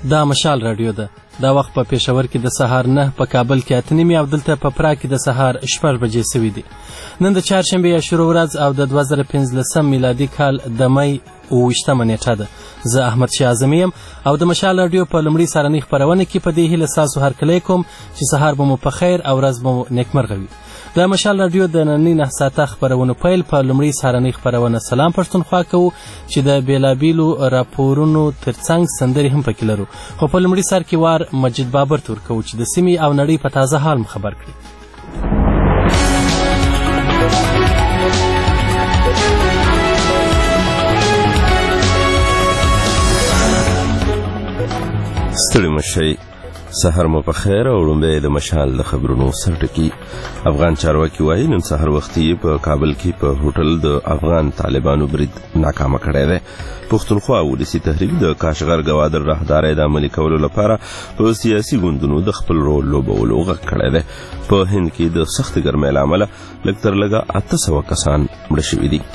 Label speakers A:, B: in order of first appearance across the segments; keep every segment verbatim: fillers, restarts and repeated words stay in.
A: دا مشال رادیو ده. دا وخت په پېښور کې د سهار نه، په کابل کې اته نیمې او دلته په پرا کې د سهار شپږ بجې سوي دي. نن د چهارشنبې یا شروع ورځ او د دوه زره پنځلسم میلادي کال د مۍ اووه ویشتمه نیټه ده. زه احمد شاه اعظمي یم او د مشال رادیو په لومړي سهارنۍ خپرونه کې په دې هیله ستاسو هرکلی کوم چې سهار به مو په خیر او ورځ به مو نیکمرغه وي. د مشال رادیو د نننۍ نه ساعته خپرونو پیل په لومړۍ سهارنۍ خپرونه سلام پښتونخوا کوو چې د بېلابېلو راپورونو ترڅنګ سندرې هم پکې لرو. خو په لومړي سر کې وار مجید بابر ته ورکوو چې د سیمې او نړۍ په تازه حال مو خبر کړي.
B: ستړي مشئ، سهار مو په خیر او لومبی د مشال د خبرونو سرټکی. افغان چارواکي وایي نن سهار وختي په کابل کې په هوټل د افغان طالبانو برید ناکامه کړی دی. پښتونخوا ولسي تحریک د کاشغر ګوادر راهدارۍ د عملي کولو لپاره په سیاسي ګوندونو د خپل رول لوبولو غږ کړی دی. په هند کې د سخت ګرمۍ له امله لږ تر لږه اته سوه کسان مړه شوي دي.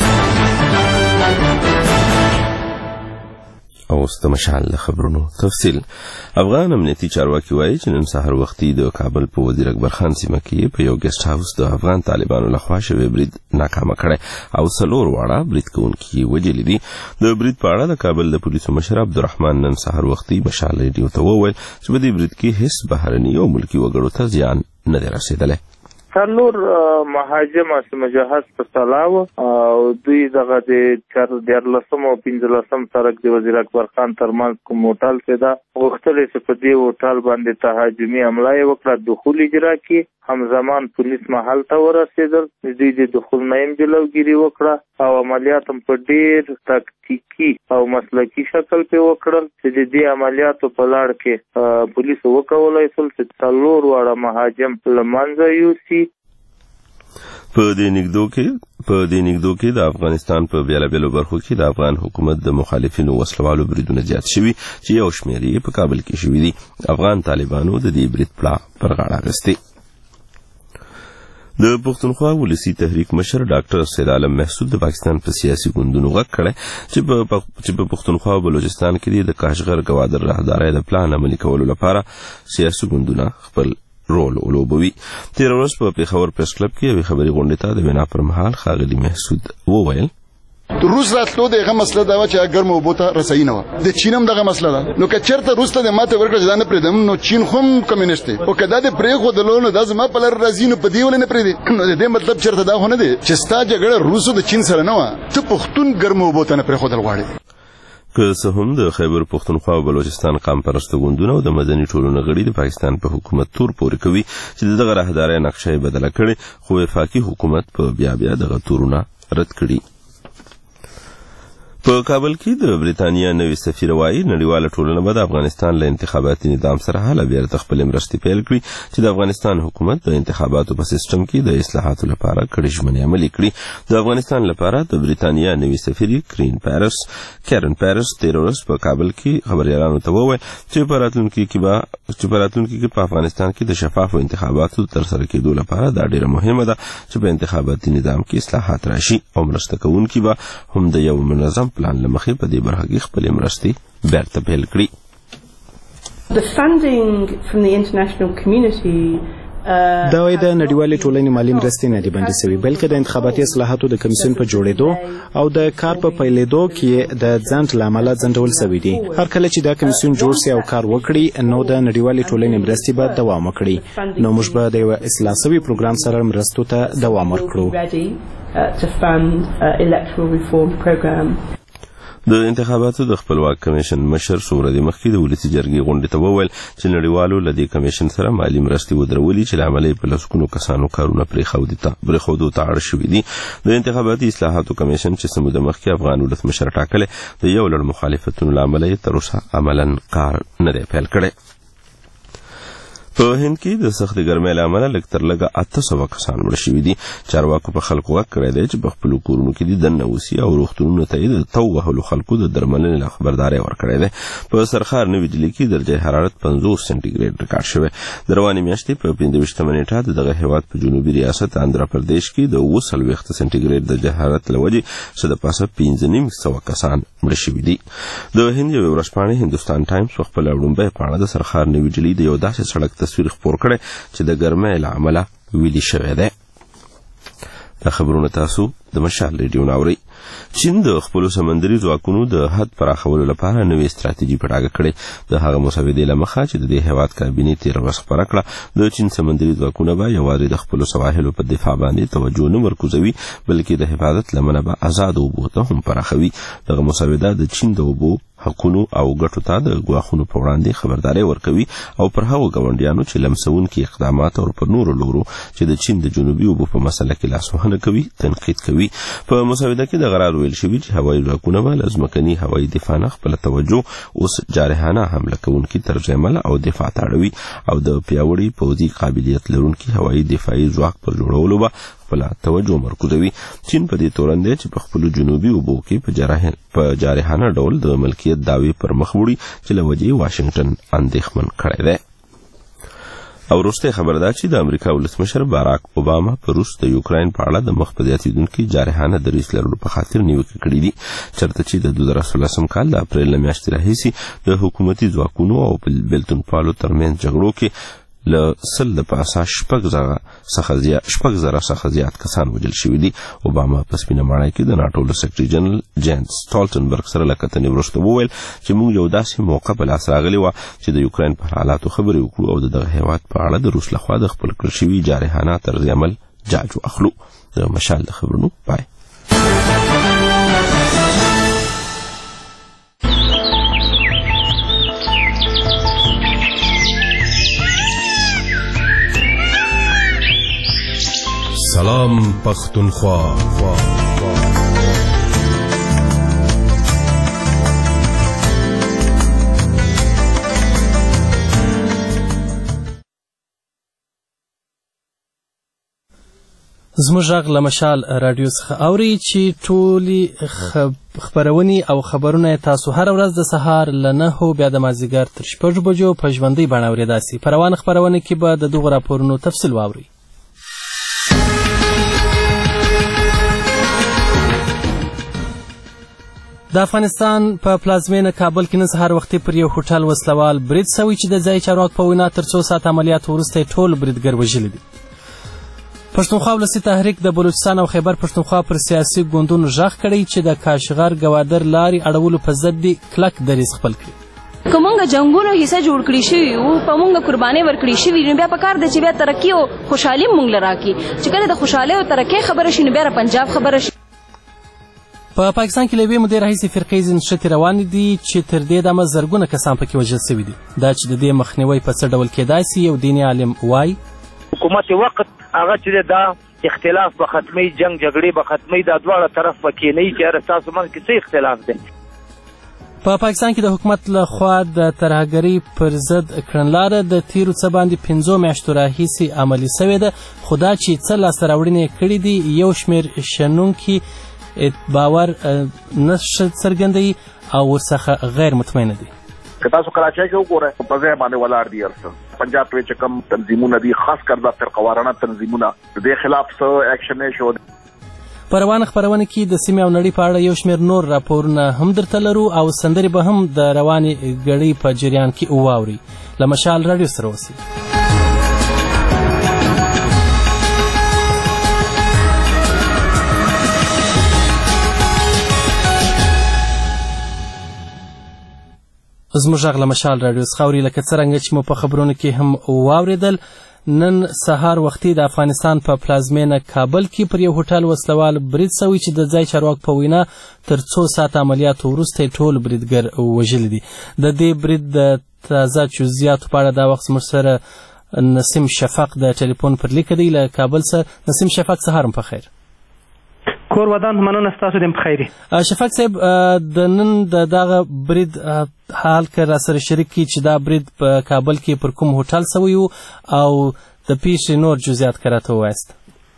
B: اوس د مشال د خبرونو تفصیل. افغان امنیتي چارواکي وایي چې نن سهار وختي د کابل په وزیر اکبر خان سیمه کې په یو ګیسټ هاوس د افغان طالبانو لخوا شوی برید ناکامه کړی او څلور واړه برید کوونکي وژلي دي. د برید په اړه د کابل د پولیسو مشر عبدالرحمن نن سهار وختي مشال ریډیو ته وویل چې په دې برید کې هیڅ بهرني او ملکي وګړو ته زیان نه دی رسېدلی.
C: څلور مهاجم اسمه جهاز په سلاو او دوی دغه د دیارلسم او پنځلسم سړک د وزیر اکبر خان ترمنځ کوم هوټل کې دا غوښتل چې په دې هوټل باندې تهاجمي حمله وکړه، دخول اجرا کړي. همزمان پولیس محل ته ورسېدل، دوی د دخول نه هم جلوګیري وکړه او عملیات هم په ډېر تکتیکي او مسلکي شکل په وکړل چې د دې عملیاتو په لړ کې پولیس وکولای شول چې څلور واړه مهاجم له منځه یوسي.
B: په دې نږدو کې په دې نږدو کې د افغانستان په بیلابېلو برخو کې د افغان حکومت د مخالفینو وسلوالو بریدونه زیات شوي چې یو شمېر یې په کابل کې شوي دي. افغان طالبانو د دې برید پړه پر غاړه اخیستی. د پښتونخوا ولسي تحریک مشر ډاکټر سید عالم محسود د پاکستان په سیاسي ګوندونو غږ کړی چې په پښتونخوا او بلوچستان کې د کاشغر ګوادر راهدارۍ د پلان عملي کولو لپاره سیاسي ګوندونه خپل رول ولوبوي. تېره ورځ په پېښور پریس کلب کې یوې خبري غونډې ته د وینا پر مهال ښاغلي محسود وویل
D: روس راتلو دغه مسله دا چې اگر مو بوته رسای نه و د چین هم دغه مسله ده. نو که چرته روس ته د ماته ورکړه ځان پرېدم نو چین هم کمیونست دی او کدا د پرې خو د لونو د زما په لر راځي نو په دی ول نه پرې نو د دې مطلب چرته دا خو نه دی چې ستا جګړه روسو د چین سره نه و، ته پښتون ګرمو بوته نه پرې خو دل غواړي.
B: که څه هم د خیبر پښتونخوا او بلوچستان قام پرسته ګوندونه او د مدني ټولنو غړي د پاکستان په حکومت تور پورې کوي چې دغه راهدارۍ نقشه یې بدله کړې، خو وفاقي حکومت په بیا بیا دغه تورونه رد کړي. په کابل کې د بریتانیا نوي سفیر وایي نړیواله ټولنه به د افغانستان له انتخاباتي نظام سره هله بیرته خپلې مرستې پیل کړي چې د افغانستان حکومت د انتخاباتو په سیستم کې د اصلاحاتو لپاره کړي ژمنې عملي کړي. د افغانستان لپاره د بریتانیا نوي سفیر کرین پیرس کیرن پیرس تېره ورځ په کابل کې خبریالانو ته وویل چې په راتلونکي کې به چې په راتلونکي کې په افغانستان کې د شفافو انتخاباتو ترسره کېدو لپاره دا ډېره مهمه ده چې په انتخاباتي نظام کې اصلاحات راشي او مرسته کوونکي به هم د یو منظم پلان لمخې په دې برخه کې خپلې مرستې بیرته پیل کړي.
E: The funding from the international community
F: دا وایي د نړیوالې ټولنې مالي مرستې نه دي بندي شوي، بلکې د انتخاباتي اصلاحاتو د کمیسیون په جوړېدو او د کار په پیلېدو کې د ځنډ له امله ځنډول شوي دي. هر کله چې دا کمیسیون جوړ شي او کار وکړي نو د نړیوالې ټولنې مرستې به دوام وکړي. نو موږ به د یو اصلاح شوي پروګرام سره مرستو ته دوام ورکړو.
B: د انتخاباتو د خپلواک کمیشن مشر څو ورځې مخکې د ولسي جرګې غونډې ته وویل چې نړیوالو له دې کمیشن سره مالي مرستې ودرولي چې له امله یې په لسګونو کسانو کارونه پرېښودو ته اړ شوي دي. د انتخاباتي اصلاحاتو کمیشن چې څه موده مخکې افغان ولسمشر ټاکلی د یو لړ مخالفتونو له امله یې تر اوسه عملاً کار نه دی پیل کړی. په هند کې د سخت ګرمۍ له امله لږ تر لږه اته سوه کسان مړه شوي دي. چارواکو په خلکو غږ کړی دی چې په خپلو کورونو کې دي دننه اوسي او روغتونونو ته یې د تو وهلو خلکو د درملنې له خبرداری ورکړی دی. په سرخار نوي ډیلي کې درجه حرارت پنځوس سنټیګریډ ریکارډ شوی. د روانې میاشتې په پنځه ویشتمه نیټه د دغه هېواد په جنوبي ریاست آندرا پردیش کې د اووه څلوېښت سنټیګریډ درجه حرارت له وجې څه د پاسه پنځه نیم سوه کسان مړه شوي دي. د هند یوې ورځپاڼې هندوستان ټایمز په خپله وړومبۍ پاڼه د سرخار نوي ډیلي د یو داسې سړک تصویر خپور کړی چې د ګرمۍ له امله ویلي شوی دی. دا خبرونه تاسو د مشال ریډیو ناورئ. چین د خپلو سمندري ځواکونو د حد پراخولو لپاره نوې ستراتیژي په ډاګه کړې. د هغه مسودې له مخه چې د دې هېواد کابینې تېره ورځ خپره کړه، د چین سمندري ځواکونه به یوازې د خپلو سواحلو په دفاع باندې توجه نه مرکوزوي، بلکې د حفاظت لمنه به آزاد اوبو ته هم پراخوي. دغه مسوده د چین د اوبو حقونو او ګټو ته د ګواښونو په وړاندې خبرداری ورکوي او پر هغو ګاونډیانو چې لمسونکي اقدامات او پر نورو لورو چې د چین د جنوبي اوبو په مسله کې لاسوهنه کوي تنقید کوي. په مسوده کې د قرار ویل شوي چې هوایي ځواکونه به له ځمکني هوایي دفاع نه خپله توجه اوس جارحانه حمله کوونکي طرز عمل او دفاع ته اړوي او د پیاوړي پوځي قابلیت لرونکي هوایي دفاعي ځواک پر جوړولو به خپله توجه مرکوزوي. چین په دې تورن دی چې په خپلو جنوبي اوبو کې په جارحانه ډول د ملکیت دعوې پر مخ وړي چې له وجې واشنګټن اندېښمن کړی دی. او وروستی خبر دا چې د امریکا ولسمشر باراک اوباما په روس د یوکراین په اړه د مخ په زیاتېدونکي جارحانه دریځ لرلو په خاطر نیوکې کړي دي، چېرته چې د دوه زره څلورلسم کال د اپریل له میاشتې راهیسې د حکومتي ځواکونو او بېلتونپالو ترمنځ جګړو کې له سل د پاسه شپږ زره څخه زیات کسان وژل شوي دي. اوباما په سپینه ماڼۍ کې د ناټو له سیکرټري جنرال جینس سټالټنبرګ سره له کتنې وروسته وویل چې موږ یو داسې موقع په لاس راغلې وه چې د یوکراین پر حالاتو خبرې وکړو او د دغه هېواد په اړه د روس لخوا د خپل کړل شوي جارحانه طرز عمل جاج واخلو. د مشال د خبرونو پای.
G: سلام پختونخوا.
A: زموږ غږ له مشال راډیو څخه اوري چې ټولې خبرونې او خبرونه تاسو هر ورځ د سهار له نهو بیا د مازدیګر تر شپږو بجو په ژوندۍ بڼه اورېدای سئ. په روانه خپرونه کې به د دغو راپورونو تفصیل واورئ. د افغانستان په پلازمینه کابل کې نن سهار وختي پر یو هوټل وسلوال برید سوی چې د ځایي چارواکو په وینا تر څو ساعت عملیات وروسته ټول بریدګر وژلي دي. پښتونخوا ولسي تحریک د بلوچستان او خیبر پښتونخوا پر سیاسي ګوندونو غږ کړی چې د کاشغر ګوادر لارې اړولو په ضد دي کلک دریځ خپل کړي.
H: که مونږ جنګونو حصه جوړ کړی شوي وو، په مونږ قربانۍ ورکړی شوي، نو بیا پکار ده چې بیا ترقي او خوشحالي مونږ له راکړي. چې کله د خوشحالۍ او ترقۍ خبره شي نو بیا پنجاب خبره شي.
A: په پاکستان کې له یوې مودې راهیسې فرقې ځینې نښتې روانې دي چې تر دې دمه زرګونه کسان پکې وژل شوي دي. دا چې د دې مخنیوی په څه ډول کېدای سي، یو دیني عالم وایي
I: حکومت وخت هغه چې دا اختلاف به ختمي، جنگ جګړې به ختمي، دا دواړه طرف به کېنئ چې یاره ستاسو منځ کې څه اختلاف دی.
A: په پاکستان کې د حکومت له خوا د ترهګرۍ پر ضد کړنلاره د تیرو څه باندې پنځو میاشتو راهیسې عملي سوې ده، خو دا چې څه لاسته راوړنې کړي دي یو شمېر شنونکي باور نه څرګندوي او ورڅخه غیر مطمئنه دي.
J: که تاسو کراچۍ کې وګورئ په ځای باندې ولاړ دي ارڅه پنجاب کې چې کوم تنظیمونه دي، خاص کر د فرقوارانه تنظیمونه، د دې خلاف څه اکشن نه شو.
A: په روانه خپرونه کې د سیمې او نړۍ په اړه یو شمېر نور راپورونه هم درته لرو او سندرې به هم د روانې ګړۍ په جریان کې واورئ. له مشال راډیو سره اوسئ. زموږ غږ له مشال راډیو څخه اوري. لکه څرنګه چې مو په خبرونو کې هم واورېدل، نن سهار وختي د افغانستان په پلازمینه کابل کې پر یو هوټل وسلوال برید سوی چې د ځای چارواکو په وینا تر څو ساعت عملیاتو وروسته ټول بریدګر وژلي دي. د دې برید د تازه جزئیاتو په اړه دا وخت زموږ سره نسیم شفق د ټلیفون پر لیکه دی له کابل سره. نسیم شفق، سهار مو په خیر.
K: کور ودان مننه ستاسو دم بخیر.
A: شفاق صاحب د نن د دغه برید حال که را سره شریک کی چې دا برید په کابل کې پر کوم هوټل سوی او د پیښې نور جزئیات کراته وایست؟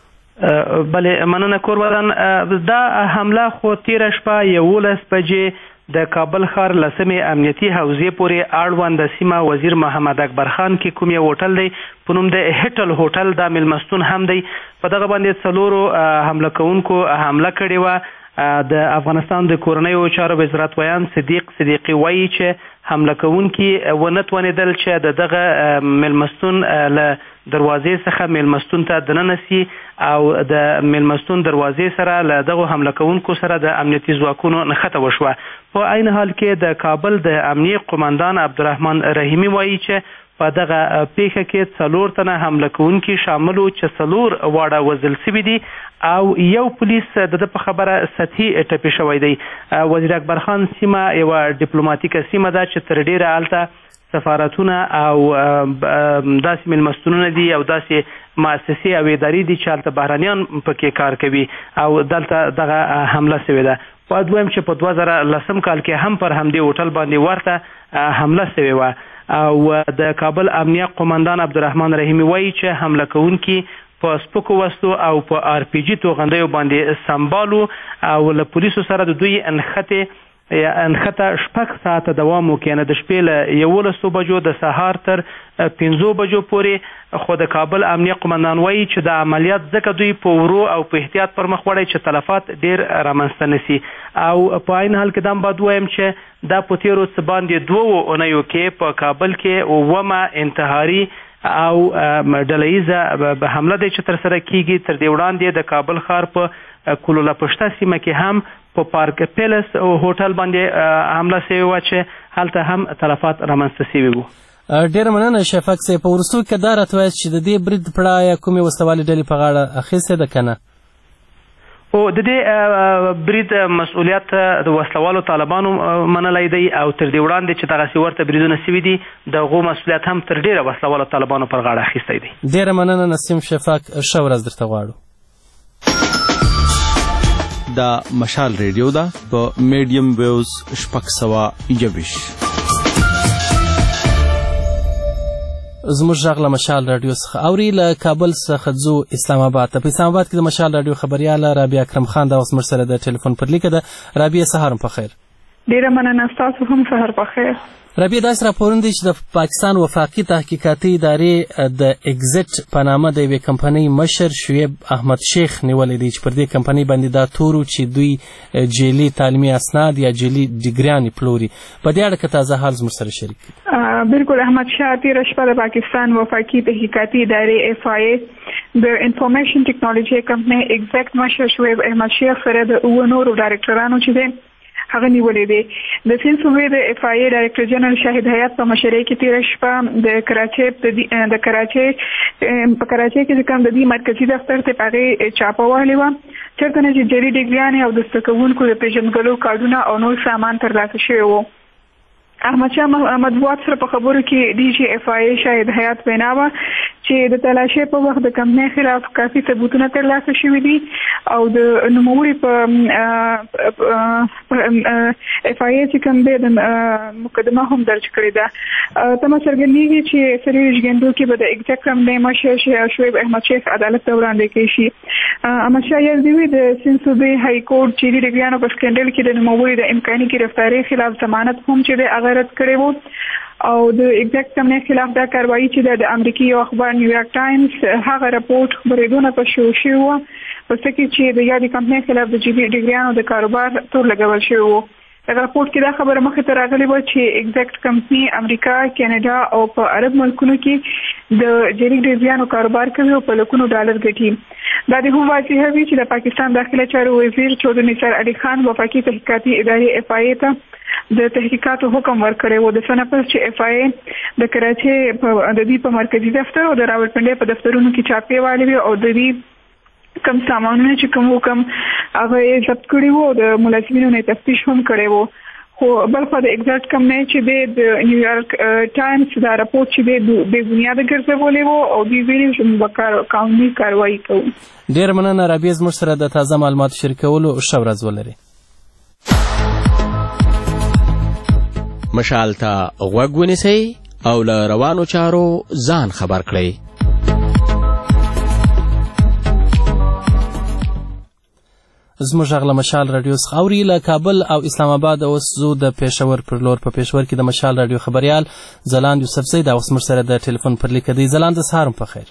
K: بله مننه کور ودان. دا حمله خو تیره شپه یولس بجې د کابل ښار لسمې امنیتي حوزې پورې اړوند د سیمه وزیر محمد اکبر خان کې کوم یو هوټل دی په نوم د هټل هوټل دا میلمستون هم دی. په دغه باندې څلورو حمله کوونکو حمله کړې وه. د افغانستان د کورنیو چارو وزارت ویان صدیق صدیقي وایي چې حمله کوونکي ونه توانېدل چې د دغه میلمستون له دروازې څخه میلمستون ته دننه سي او د میلمستون دروازې سره له دغو حمله کوونکو سره د امنیتي ځواکونو نښته وشوه. په عین حال کې د کابل د امنیه قماندان عبدالرحمن رحیمي وایي چې په دغه پیښه کې څلور تنه حمله کوونکي شامل وو چې څلور واړه وژل سوي دي او یو پولیس د ده په خبره سطحي ټپي شوی دی. وزیر اکبر خان سیمه یوه ډیپلوماتیکه سیمه ده چې تر ډیره هلته سفارتونه او داسې میلمستونونه دي او داسې مؤسسې او ادارې دي چې هلته بهرنیان پکې کار کوي او دلته دغه حمله سوې ده. باید ووایم چې په دوه زره لسم کال کې هم پر همدې هوټل باندې ورته حمله سوې وه او د کابل امنیه قماندان عبدالرحمن رحیمي وایي چې حمله کوونکي په سپکو وسلو او په آر پی جي توغندیو باندې سمبالو او له پولیسو سره د دوی انخته انخته شپږ ساعته دوام وکړي، نه د شپې له یولسو بجو د سهار تر پنځو بجو پورې. خو د کابل امنیه قماندان وایي چې د عملیات ځکه دوی په ورو او په احتیاط پر مخ وړی چې تلفات ډېر رامنځته نه سي. او په عین حال کې دا هم باید ووایم چې دا په تېرو څه باندې دوو اونیو کې په کابل کې اوومه انتحاري او ډلهییزه حمله دی چې ترسره کیږي. تر دې وړاندې د کابل ښار په کولولا پشته سیمه کې هم په پارک پیلس او هوټل باندې حمله سوې وه چې هلته هم تلفات رامنځته سوي وو.
A: ډېره مننه شفاق صاحب. په وروستو کې دا راته وایاست چې د دې برید پړه یا کومې وسلوالې ډلې په غاړه اخیستې ده که نه؟
K: او د دې برید مسؤلیت د وسلوالو طالبانو منلی دی او تر دې وړاندې چې دغسې ورته بریدونه سوي دي د هغو مسؤلیت هم تر ډېره وسلوالو طالبانو پر غاړه اخیستی دی.
A: ډېره مننه نسیم شفاق. ښه ورځ درته غواړو.
L: دا مشال ریډیو ده په میډیم ویوز شپږ سوه یوویشت.
A: زموږ غږ له مشال راډیو څخه اوري. له کابل څخه ځو اسلام آباد ته. په اسلام آباد کې د مشال راډیو خبریاله رابعه اکرم خان دا اوس موږ سره د ټلیفون پر لیکه ده. رابعه سهار په خیر.
M: ډېره مننه، ستاسو هم سهار په خیر.
A: رابعه داسې راپورونه دي چې د پاکستان وفاقي تحقیقاتي ادارې د اگزیټ په نامه د یوې کمپنۍ مشر شعیب احمد شیخ نیولی دی چې پر دې کمپنۍ باندې دا تورو چې دوی جعلي تعلیمي اسناد یا جعلي ډګریانې پلوري. په دې اړه که تازه حال زموږ سره شریک کړي.
M: بالکل احمد شاه تېره شپه د پاکستان وفاقي تحقیقاتي ادارې اف آی ای د انفارمیشن ټیکنالوژي کمپنۍ اگزیټ مشر شعیب احمد شیخ سره د اووه نورو ډایرکټرانو چې دی هغه نیولې دی. د سند صوبې د اف آی ای ډایرکټر جنرال شاهد حیات په مشرۍ کې تېره شپه د کراچۍ د کراچۍ په کراچۍ کې چې کوم د دې مرکزي دفتر ته په هغې چاپه وهلې وه چېرته نه چې جعلي ډګریانې او د زده کوونکو د پېژندګلو کارډونه او نور سامان ترلاسه شوی و. احمد شاه مطبوعات سره په خبرو کې ډي جي اف آی ای شاهد حیات وینا وه چې د تلاشۍ په وخت د کمپنۍ خلاف کافي ثبوتونه ترلاسه شوي دي او د نوموړي په اف آی ای چې کوم دی د مقدمه هم درج کړې ده. تمه څرګندېږي چې څلوېښت ګڼدو کې به د اګزیټ کمپنۍ مشر شعیب احمد شیخ عدالت ته وړاندې کړی شي. احمد شاه یزدي د سند صوبې های کورټ جعلي ډګریانو په سکینډل کې د نوموړي د امکاني ګرفتارۍ خلاف ضمانت هم چې دی هغه رد کړی و او د اګزیټ کمپنۍ خلاف دا کاروایي چې د امریکایي یو اخبار نیویارک ټایمز هغه راپورټ خپرېدونه په شروع شوي وه په څه کې چې د یادې کمپنۍ خلاف د جعلي ډګریانو د کاروبار تور لګول شوی و. دغه راپورټ کې دا خبره مخې ته راغلې وه چې اګزیټ کمپنۍ امریکا، کینیډا او په عرب ملکونو کې د جعلي ډګریانو کاروبار کوي او په لکونو ډالر ګټي. دا د هم واضحه وي چې د پاکستان داخله چارو وزیر چودھری نثار علي خان وفاقي تحقیقاتي ادارې اف آی ای ته د تحقیقاتو حکم ورکړی و. د څه نه پس چې اف آی ای د کراچۍ د دې په مرکزي دفتر او د راولپنډۍ په دفترونو کې چاپې والې وي او د دې کم سامانونه چې کوم حکم هغه یې ضبط کړي وو او د ملازمینو نه تفتیش هم کړی وو. خو بل خو د ایگزیکټ کمپنۍ چې د نیویارک ټایمز دا راپورټ چې د بې بنیاده ګرځولې وو او دوی ویلي چې موږ به قانوني کاروایي کوو.
A: ډېره مننه رابعه، زموږ سره د تازه معلوماتو شریکولو ښه ورځ ولرئ.
N: مشال ته غوږ ونیسئ او له روانو چارو ځان خبر کړئ.
A: زموږ غږ له مشال راډیو څخه اوري. له کابل او اسلام آباد اوس زو د پېښور پر لور. په پېښور کې د مشال راډیو خبریال ځلاند یوسفزی دا اوس موږ سره د ټلیفون پر لیکه دی. ځلاند، سهار مو په خیر.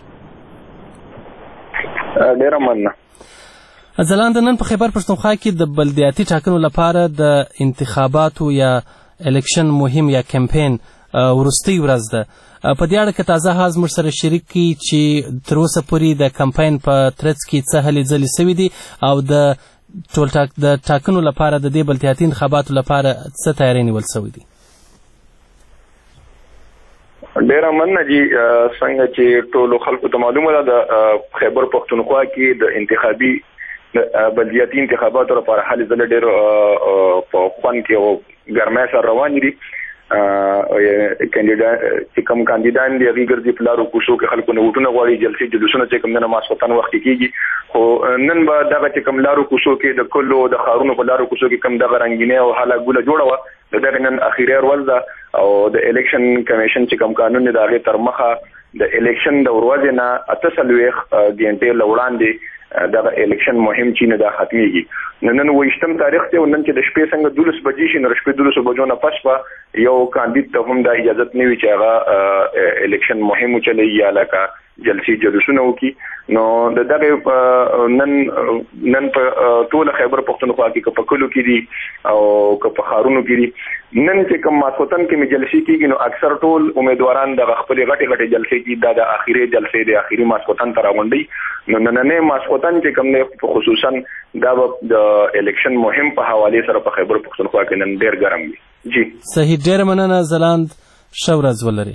O: ډېره مننه.
A: ځلاند، نن په خیبر پښتونخوا کې د بلدیاتي ټاکنو لپاره د انتخاباتو یا الیکشن مهم یا کمپین وروستۍ ورځ ده. په دې اړه که تازه حال موږ سره شریک کړي چې تر اوسه پورې د کمپاین په ترڅ کې څه هلې ځلې سوي دي او د ټول د ټاکنو لپاره د دې بلدیاتي انتخاباتو لپاره څه تیاری نیول سوی دي؟
O: ډېره مننه جی. څنګه چې ټولو خلکو ته معلومه ده د خیبر پښتونخوا کې د انتخابي بلدیاتي انتخاباتو لپاره هلې ځلې ډېر په خوند کې او ګرمۍ سره روانې دي. کاندیدان چې کوم کاندیدان دي هغوی ګرځي په لارو کوڅو کې خلکو نه ووټونه غواړي. جلسې جلوسونه چې کوم نه ماسخوتن وخت کې کېږي، خو نن به دغه چې کوم لارو کوڅو کې د کلو د ښارونو په لارو کوڅو کې کوم دغه رنګینۍ او هله ګوله جوړه وه. د دغې نن اخري ورځ ده او د الیکشن کمیشن چې کوم قانون دی د هغې تر مخه د الیکشن د ورځې نه اته څلوېښت ګنټې له وړاندې دغه الیکشن مهم چې نه دا ختمېږي. نو نن اوویشتم تاریخ دی او نن چې د شپې څنګه دولس بجې شي نو د شپې دولسو بجو نه پس به یو کاندید ته هم دا اجازت نه وي چې هغه الیکشن مهم وچلوي یا لکه جلسې جلوسونه وکړي. نو د دغې نن نن په ټوله خیبر پښتونخوا کې که په کلو کې دي او که په ښارونو کې دي، نن چې کوم ماسخوتن کې مې جلسې کېږي نو اکثر ټول امیدواران دغه خپلې غټې غټې جلسې کې دا د اخري جلسې د اخري ماسخوتن ته راغونډوي. نو نننی ماسخوتن چې کوم دی خصوصا دا به د الیکشن مهم په حوالې سره په خیبر پښتونخوا کې نن ډېر ګرم وي. جی
A: صحیح، ډېره مننه ځلاند، ښه ورځ ولرئ.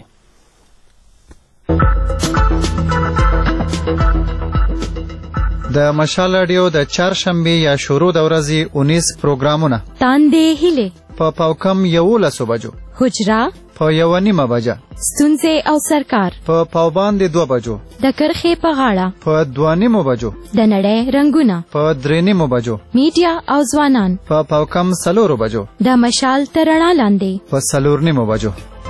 P: د مشال راډیو د چهارشنبې یا شروع د ورځې اونیس پروګرامونه
Q: تاندې هیلې
P: په پاوکم یولسو بجو،
Q: حجره
P: په یوه نیمه بجه،
Q: ستونزې او سرکار
P: په پاوباندې دوه بجو،
Q: د کرښې په غاړه
P: په دوه نیمو بجو،
Q: د نړۍ رنګونه
P: په درې نیمو بجو،
Q: میډیا او ځوانان
P: په پاوکم څلورو بجو،
Q: د مشال تر رڼا لاندې
P: په څلور نیمو بجو.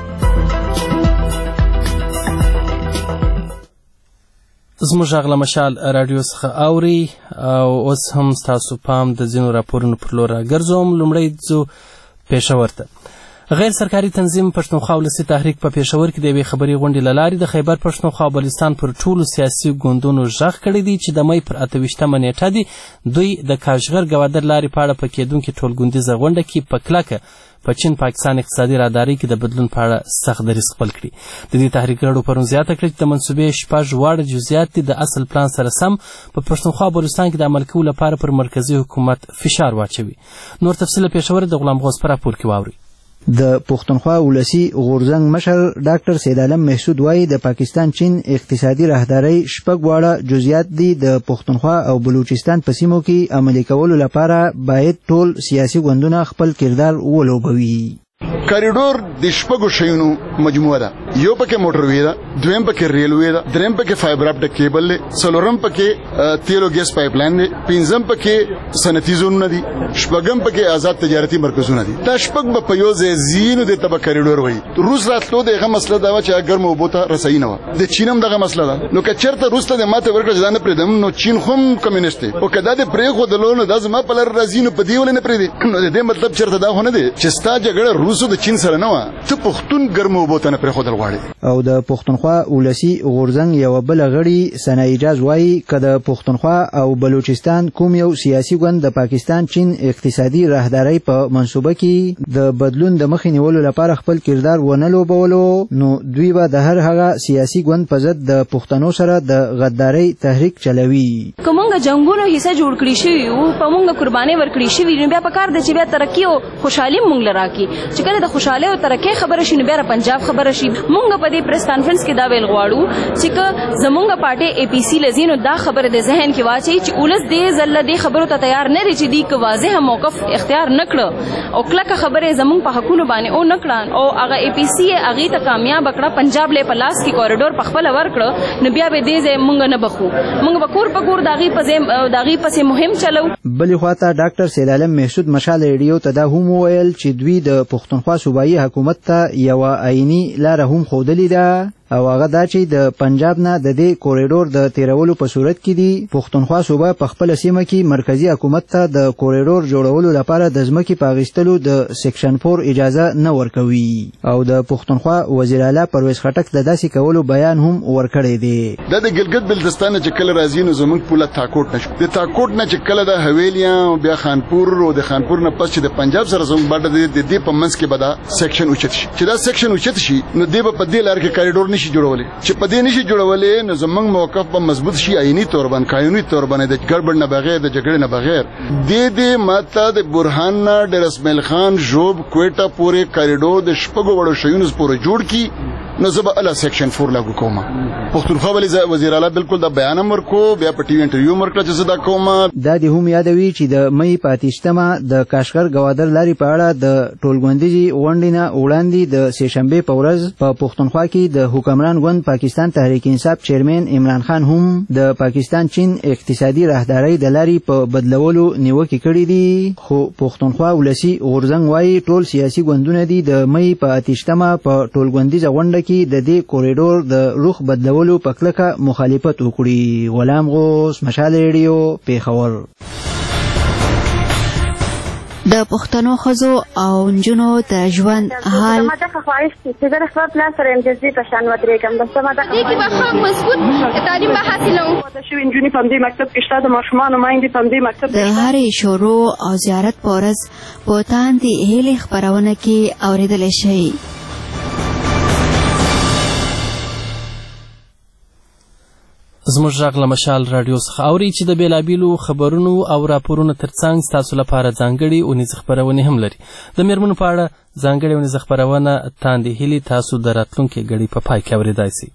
A: زموږ غږ له مشال راډیو څخه اوري او اوس هم ستاسو پام د ځینو راپورونو پر لور راګرځوم. لومړی ځو پېښور ته. غیر سرکاري تنظیم پښتونخوا ولسي تحریک په پېښور کې د یوې خبري غونډې له لارې د خیبر پښتونخوا او بلوچستان پر ټولو سیاسي ګوندونو غږ کړی دی چې د مۍ پر اته ویشتمه نیټه دی دوی د کاشغر ګوادر لارې په اړه په کېدونکې ټولګوندیزه غونډه کې په کلکه په چین پاکستان اقتصادي رادارۍ کې د بدلون په اړه سخت دریځ خپل کړي. د دې تحریک غړو پرون زیاته کړه چې د منصوبې شپږ واړه جزئیات دي د اصل پلان سره سم په پښتونخوا او بلوچستان کې د عمل کولو لپاره پر مرکزي حکومت فشار واچوي. نور تفصیل پېښور د غلام غوث په راپور کې واورئ.
R: د پښتونخوا ولسی غورځنګ مشر ډاکټر سید عالم محسود وایي د پاکستان چین اقتصادي راهدارۍ شپږ واړه جزئیات دي د پښتونخوا او بلوچستان په سیمو کې عملي کولو لپاره باید ټول سیاسي ګوندونه خپل کردار ولوبوي.
D: کاریډور د شپږو شیونو مجموعه ده. یو پکې موټروي ده، دویم پکې ریلوي ده، دریم پکې فایبر اپټک کیبل دی، څلورم پکې تیل او ګیس پایپ لاین دی، پنځم پکې صنعتي زونونه دي، شپږم پکې آزاد تجارتي مرکزونه دي. دا شپږ په یو ځای زینو د تبه کاریډور وایي. روس راتلو دغه مسله دا چې ګرم اوبو ته رسېدنه نه و. د چین هم دغه مسله ده. نو که چېرته روس ته د ماته ورکړه ځان پرېدم نو چین خو کمیونست دی او کدا د پرې خو د لونو د زما په لار راځي نو په دی ولې نه پرېدي. نو د دې مطلب چېرته دا هونه دی چې ستا جګړه روسو د چین سره نه و، ته پښتون ګرم اوبو ته نه پرېښودل غواړي.
R: او د پښتونخوا ولسی غورځنګ یو بل غړي ثنا اجاز وایي که د پښتونخوا او بلوچستان کوم یو سیاسي ګوند د پاکستان چین اقتصادي راهدارۍ په منصوبه کې د بدلون د مخې نیولو لپاره خپل کردار ونه لوبولو نو دوی به د هر هغه سیاسي ګوند په ضد د پښتنو سره د غدارۍ تحریک چلوي.
H: که موږ جنګونو حصه جوړ کړي شوي وو، په موږ قربانۍ ورکړي شوي، نو بیا پکار ده چې بیا ترقي او خوشحالي موږ له راکړي چې کله د خوشاله او ترقۍ خبره شي نو بیا پنجاب خبره شي. مونږ په دې پریس کانفرنس کې دا ویل غواړو چې که زمونږ پارټي اي پي سي لزینو دا خبره د ذهن کې واچي چې اولس دې زله دې خبرو ته تیار نه دي چې دی واضح موقف اختیار نکړه او کله خبره زمونږ په حقونو باندې او نکړه او هغه اي پي سي هغه ته کامیاب کړه پنجاب له پلاس کې کوریډور په خپل ورکړه نو بیا به دې ځای مونږ نه بخو مونږ به کور په کور داغي په داغي پسې مهم چلو.
R: بلې خواته ډاکټر سید عالم محسود مشال ریډیو ته دا هم ویل چې دوی د پښتونخوا صوبایي حکومت ته یو آئینی لار هم خودلې ده او هغه دا چې د پنجاب نه د دې کوریډور د تیرولو په صورت کې دی پښتونخوا صوبه په خپل سیمه کې مرکزی حکومت ته د کوریډور جوړولو لپاره د ځمکې په اخیستلو د سیکشن فور اجازه نه ورکوي او د پښتونخوا وزیر اعلی پرویز خټک د داسې کولو بیان هم ورکړی دی.
D: د ګلګت بلتستان چې کله راځي نو زمونږ پوله تاکوټ نشو د تاکوټ نه چې کله د حویلیاں او بیا خانپور او د خانپور نه پس چې د پنجاب سره زموږ باندې د دې په منځ کې به دا سیکشن اوچت شي چې دا سیکشن اوچت شي نو دی په دې لار کې کوریډور نشي جوړولې چې په دې نشي جوړولې نو زمونږ موقف به مضبوط شي آئینی تور باندې قانوني تور باندې د ګډوډ نه بغیر د جګړې نه بغیر د دې ماته د برهان نه ډیر اسماعیل خان جوب کوټه پورې کوریډور د شپږو وړو شیونو پورې جوړ کی نو زه به اله سیکشن فور لاګو کوم. پښتونخوا ولې وزیر اعلی بالکل دا بیان ورکو بیا په ټي وي انټرویو مرکړه چې زه دا کوم.
R: دا د هم یادوي چې د مې پاتیشتمه د کاشغر گوادر لاري په اړه د ټولګوندیجی غونډې نه وړاندې د سهشنبه په ورځ په پښتونخوا کې د حکمران ګوند پاکستان تحریک انصاف چیرمن عمران خان هم د پاکستان چین اقتصادي راهداري د لاري په بدلولو نیوکه کړې دي خو پښتونخوا ولسی غورزنګ وايي ټول سیاسي ګوندونه دي د مې پاتیشتمه په ټولګوندیجه غونډه کې د دې کوریډور د رخ بدلولو په کلکه مخالفت وکړي. غلام غوث مشال ریډیو پیښور.
S: د پښتنو ښځو او نجونو د ژوند حال
T: ما ته خواهش چې زه خپل پلان سره امتیازي په شان ودرېږم بس ما ته
U: دې کې به ښه مضبوط تعلیم به حاصلوم
T: د شوي نجونې په همدې مکتب کې شته د ماشومانو میندې په همدې مکتب
S: د هرې شروع او زیارت په ورځ په تاندې هیلې خپرونه کې اورېدلی شئ.
A: زموږ غږ له مشال راډیو څخه اورئ چې د بیلابیلو خبرونو او راپورونو ترڅنګ ستاسو لپاره ځانګړي اونیزې خپرونې هم لري. د میرمنو په اړه ځانګړې اونیزه خپرونه تاندې هیلې تاسو د راتلونکي ګړۍ په پای کې اورېدای شئ.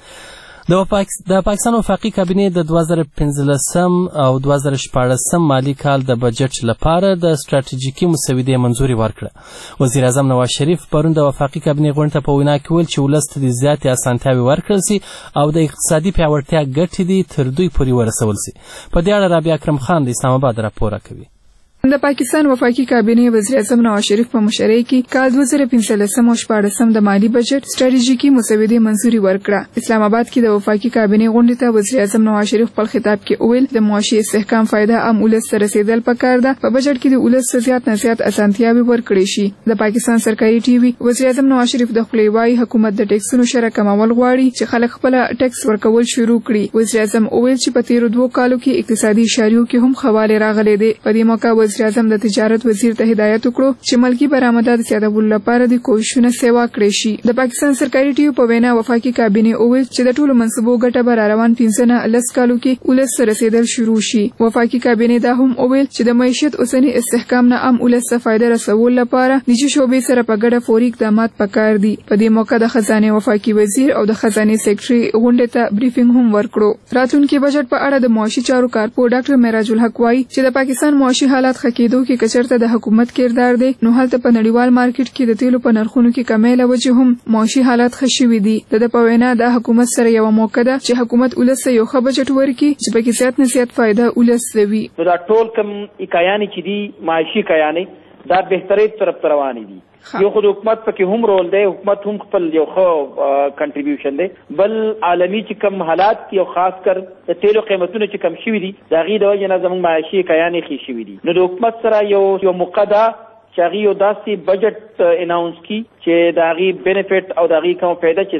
A: د پاکستان وفاقي کابینې د دوه زره پنځلسم او دوه زره شپاړسم مالي کال د بجټ لپاره د ستراتیژیکي مسودې منظوري ورکړه. وزیر اعظم نواز شریف پرون د وفاقي کابینې غونډې ته په وینا کې ویل چې ولس ته د زیاتې اسانتیاوې ورکړل سي او د اقتصادي پیاوړتیا ګټې دي تر دوی پورې ورسول سي. په دې اړه رابعه اکرم خان د اسلام آباد راپور کوي.
M: د پاکستان وفاقي کابینې وزیر اعظم نواز شریف په مشرۍ کې کال دوه زره پنځلسم او شپاړسم د مالی بجټ ستراتیژیکي مسودې منظوري ورکړه. اسلام آباد کې د وفاقي کابینې غونډې ته وزیر اعظم نواز شریف خپل خطاب کې وویل د معاشي استحکام فایده عام ولس ته رسیدل پکار ده. په بجټ کې د ولس زیات نه زیات اسانتیاوې ورکړې شي. د پاکستان سرکاري ټي وي وزیر اعظم نواز شریف د خپلې وایي حکومت د ټیکسونو شرح کمول غواړي چې خلک خپل ټیکس ورکول شروع کړي. وزیر اعظم وویل چې په تیرو دوه کالو کې اقتصادي اشاریو کې هم خواله راغلي دي. په دې موقع وزیر اعظم د تجارت وزیر ته هدایت وکړو چې ملکی برآمدات زیاتولو لپاره د کوښښونو سیوا کړې شي. د پاکستان سرکاري ټي وي په وینا وفاقي کابینې وویل چې د ټولو منصبو ګټه به روان پنځه نه لس کالو کې ولس سره رسیدل شروع شي. وفاقي کابینې دا هم وویل چې د معیشت اوسنی استحکام نه عام ولس ته فایده رسول لپاره نجی شعبې سره په ګډه فوري اقدامات پکار دي. په دې موقع د خزانه وفاقي وزیر او د خزانه سیکرټري غونډې ته بریفینګ هم ورکړو. راتلونکي بجټ په اړه د معاشي چارو کارپور ډاکټر معراج الحق وايي چې د پاکستان معاشي حالات ښه کېدو کې کچر ته د حکومت کردار دی نو هلته په نړیوال مارکیټ کې د تیلو په نرخونو کې کمی له وجې هم معاشي حالات ښه شوي دي. د په وینا د حکومت سره یو موقع ده چې حکومت ولس ته یو ښه بجټ ورکړي چې پکې زیات نه زیات فایده ولس ته وي.
I: نو دا ټول کوم اکایانې چې دي معاشي اکایانې دا بهترۍ طرف ته روانې دي. یو خو د حکومت پکې هم رول دی حکومت هم خپل یو ښه کنټریبیوشن دی بل عالمي چې کوم حالات یو خاص کر د تیلو قیمتونه چې کم شوي دي د هغې د وجې نه زموږ معاشي اکایانې ښې شوي دي. نو د حکومت سره یو یو موقع ده چې هغې یو داسې بجټ اناونس کړي چې د هغې بینیفټ او د هغې کومه فایده چې ده چې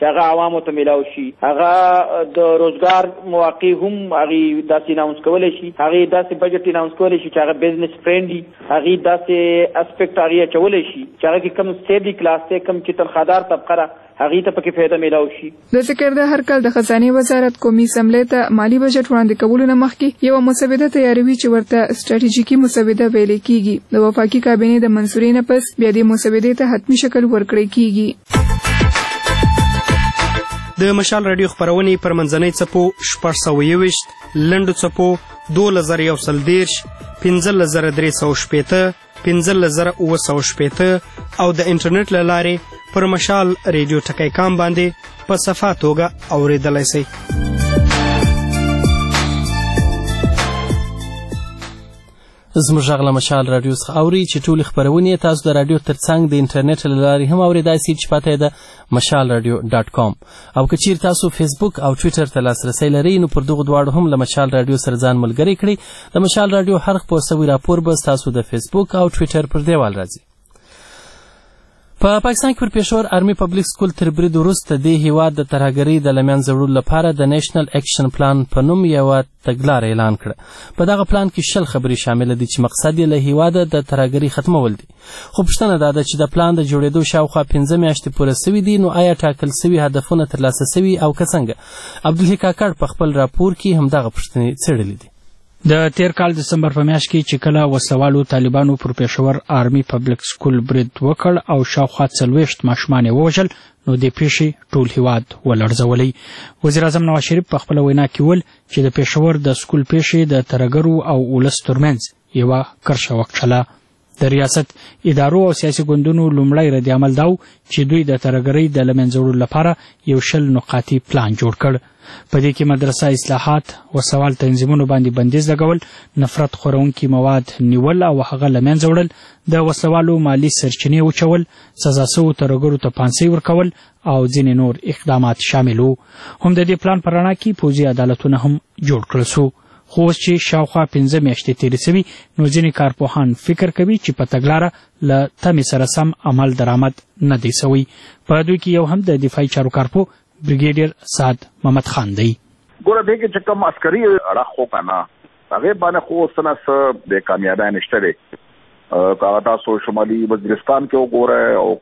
I: چې هغه عوامو ته میلاو شي. هغه د روزګار مواقع هم هغه داسې اناونس کولی شي، هغه داسې بجټ اناونس کولی شي چې هغه بزنس فرندلی، هغه داسې اسپیکټ هغه چولی شي چې هغه کې کم سټیبل کلاس ته کم چې تنخوادار طبقه را هغه ته پکې فایده میلاو شي.
M: د ذکر د هر کال د خزانه وزارت قومي اسمبلی ته مالی بجټ وړاندې کولو نه مخکې یو مسوده تیاروي چې ورته ستراتیژیکي مسوده ویل کیږي. د وفاقي کابینې د منځوري نه پس بیا د مسودې ته حتمی شکل ورکړی کیږي.
C: د مشال رادیو خبرونې پر منځنۍ څپو شپږ سوه یوویشت، لنډو څپو دولس زره یو سل دېرش، پنځلس زره درې سوه شپېته، پنځلس زره اووه سوه شپېته او د انټرنیټ له لارې پر مشال ریډیو ټکی کام باندې په صفا توګه اورېدلی شئ.
A: زموږ غږ له مشال راډیو څخه اوري چې ټولې خپرونې تاسو د راډیو تر څنګ د انټرنیټ له لارې هم اورېدای شئ چې پته یې د مشال راډیو ډاټ کام. او که چیرې تاسو فیسبوک او ټویټر ته لاسرسی لرئ نو پر دغو دواړو هم له مشال راډیو سره ځان ملګری کړئ. د مشال راډیو هر خپور سوي راپور به ستاسو د فیسبوک او ټویټر پر دیوال راځي. په پاکستان کې پر پېښور آرمي پبلیک سکول تر برید وروسته دې هیواد د ترهګرۍ د له منځه وړلو لپاره د نیشنل اکشن پلان په نوم یوه تګلاره اعلان کړه. په دغه پلان کې شل خبرې شامله دي چې مقصد یې له هیواده د ترهګرۍ ختمول دي. خو پوښتنه دا ده چې د پلان د جوړېدو شاوخوا پنځه میاشتې پوره سوي دي، نو آیا ټاکل سوي هدفونه ترلاسه سوي او که څنګه؟ عبدالحی کاکړ په خپل راپور کې همدغه پوښتنې څېړلې دي.
V: د تیر کال دسمبر په میاشت کې چې کله وسلوالو طالبانو پر پېښور آرمي پبلیک سکول برید وکړ او شاوخوا څلوېښت ماشومان یې ووژل، نو د پیښې ټول هیواد ولړزولی. وزیر اعظم نواز شریف په خپله وینا کې وویل چې د پېښور د سکول پیښې د ترهګرو او ولس ترمنځ یوه کرښه وکښله. د ریاست ادارو او سیاسي ګوندونو لومړی رد عمل دا و چې دوی د ترهګرۍ د له منځه وړلو لپاره یو شل نقاطي پلان جوړ کړ. په دې کې مدرسه اصلاحات، وسوال تنظیمونو باندې بندیز لګول، نفرت خورونکي مواد نیول او هغه له منځه وړل، د وسلوالو مالي سرچینې وچول، سزا سوو ترهګرو ته پانسۍ ورکول او ځینې نور اقدامات شامل وو. هم د دې پلان په رڼا کې پوځي عدالتونه هم جوړ کړل سو. خو اوس چې شاوخوا پنځه میاشتې تېرې سوي نو ځینې کارپوهان فکر کوي چې په تګلاره له تمې سره سم عمل درآمد نه دی سوی. په دوی کې یو هم د دفاعي چارو کارپو بریګیډیر سعد محمد خان دی.
J: ګوره دې کې چې کوم عسکري اړخ خو که نه هغې باندې خو اوس نه څه د کامیابۍ نشته دی. که تاسو شمالي وزیرستان کې وګورئ او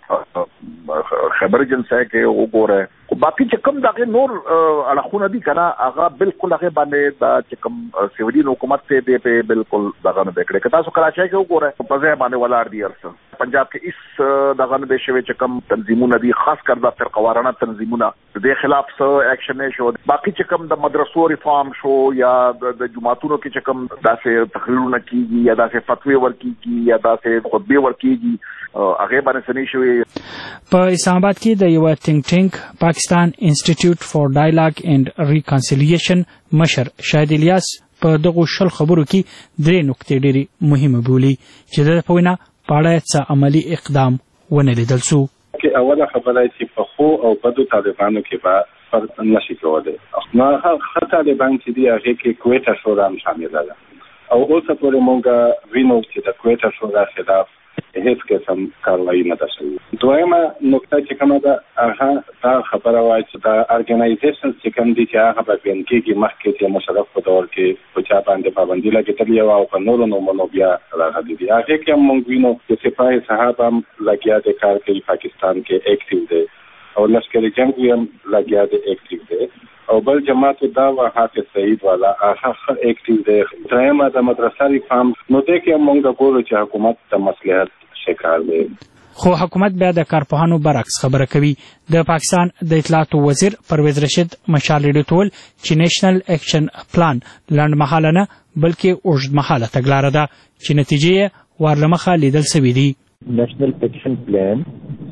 J: هغه خیبر اجنسۍ کې وګورئ، خو باقي چې کوم دغه نور اړخونه دي که نه هغه بالکل هغې باندې دا چې کوم سیولین حکومت دی دی پې بالکل دغه نه دی کړی. که تاسو کراچۍ کې وګورئ په ځای باندې ولاړ دي هر څه. پنجاب کې هېڅ دغه نه دی شوی چې کوم تنظیمونه دي، خاص کر دا فرقوارانه تنظیمونه، د دې خلاف څه ایکشن نه شو. باقي چې کوم د مدرسو ریفارم شو یا د جوماتونو کې چې کوم داسې تقریرونه کېږي یا داسې فتوې ورکېږي یا داسې خطبې ورکېږي هغې باندې څه نه شوي.
V: په اسلام آباد کې د یوه تینک ټینک پاکستان انسټیټیوټ فار ډایلاګ اینډ ریکانسیلیشن مشر شاهد الیاس په دغو شل خبرو کې درې نکتې ډېرې مهمه بولي چې د ده په وینا په اړه څه عملي اقدام ونه لیدل سو.
W: اوله خبره چې په ښو او بدو طالبانو کې به فرق نشي کولی. نو ښه طالبان چې دي هغې کې کویټه شورا هم شامله ده او اوسه پورې مونږ وینو چې د کویټه شورا خلاف هیڅ قسم کاروایي نه ده شوې. دویمه نکته چې کومه ده هغه دا خبره وایي چې دا ارګنایزیشنز چې کوم دي چې هغه به بیان کېږي مخکې چې مشرف په دور کې په چا باندې پابندي لګېدلې وه او په نورو نومونو بیا راغلي دي. هغې کې هم مونږ وینو چې سپاه صحاب هم لګیا دی کار کوي، پاکستان کې ایکټیو دی او لشکر جنگ هم لګیا دی ایکټیو دی او بل جماعت دا و حافظ سعید والا هغه ښه ایکټیو دی. درېیمه د مدرسه ریفارم، نو دې کې هم مونږ ګورو چې حکومت د مصلحت شکار دی.
V: خو حکومت بیا د کارپوهانو برعکس خبره کوي. د پاکستان د اطلاعاتو وزیر پرویز رشید مشال ریډیو ته ویل چې نیشنل اکشن پلان لنډمهاله نه بلکې اوږدمهاله تګلاره ده چې نتیجې یې وار له مخه لیدل سوي دي.
X: نیشنل اکشن پلان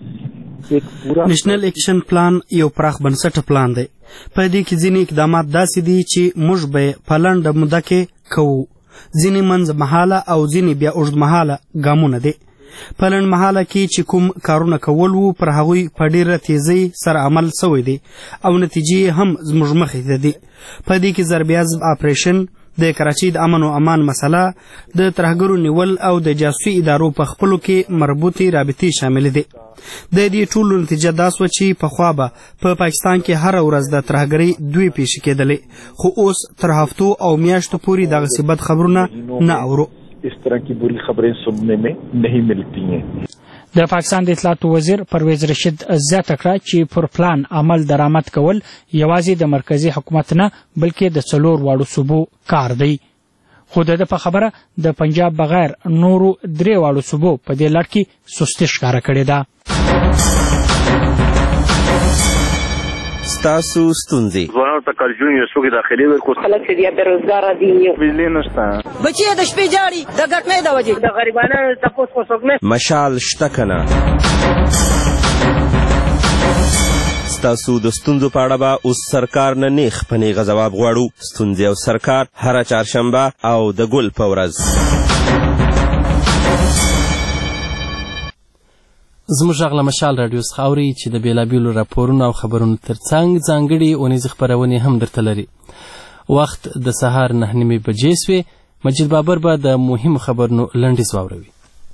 C: نیشنل اکشن پلان یو پراخ بنسټه پلان دی. په دې کې ځینې اقدامات داسې دي چې موږ به په لنډه موده کې کوو، ځینې منځ مهاله او ځینې بیا اوږدمهاله ګامونه دي. په لنډ مهاله کې چې کوم کارونه کول وو پر هغوی په ډېره تیزۍ سره عمل سوی دی او نتیجې هم زموږ مخې ته دي. په دې کې ضرب عضب اپریشن، د کراچۍ د امن او امان مسله، د ترهګرو نیول او د جاسوسي ادارو په خپلو کې مربوطې رابطې شاملې دي. د دې ټولو نتیجه دا سوه چې پخوا به په پاکستان کې هره ورځ د ترهګرۍ دوې پیښې کېدلې، خو اوس تر هفتو او میاشتو پورې دغسې بد خبرونه نه اورو.
X: اس طرح کی بری خبریں سننے میں نہیں ملتی ہیں.
V: د پاکستان د اطلاعاتو وزیر پرویز رشید زیاته کړه چې پر پلان عمل درآمد کول یوازې د مرکزی حکومت نه بلکې د څلور واړو صوبو کار دی. خو د ده په خبره د پنجاب بغیر نورو درې واړو صوبو په دې لړ کې سستي ښکاره کړې ده.
B: ستاسو ستونزې
E: ځوانانو ته کارجون یو څوک داخلي ورکړو، خلک چې بیا بېروزګاره دي، بجلي نشته،
F: بچي د شپې جاړي د ګټنۍ د وجې، د غریبانو تپوس خو څوک نه.
B: مشال شته که نه؟ ستاسو د ستونزو په اړه به اوس سرکار نه نیغ په نیغه ځواب غواړو. ستونزې او سرکار هره چهارشنبه او د ګل په ورځ.
A: زموږ غږ له مشال راډیو څخه اورئ چې د بېلابېلو راپورونو او خبرونو تر څنګ ځانګړي اونیزې خپرونې هم درته لري. وخت د سهار نهه نیمې بجې سوې. مجید بابر به د مهمو خبرونو لنډیز واوروي.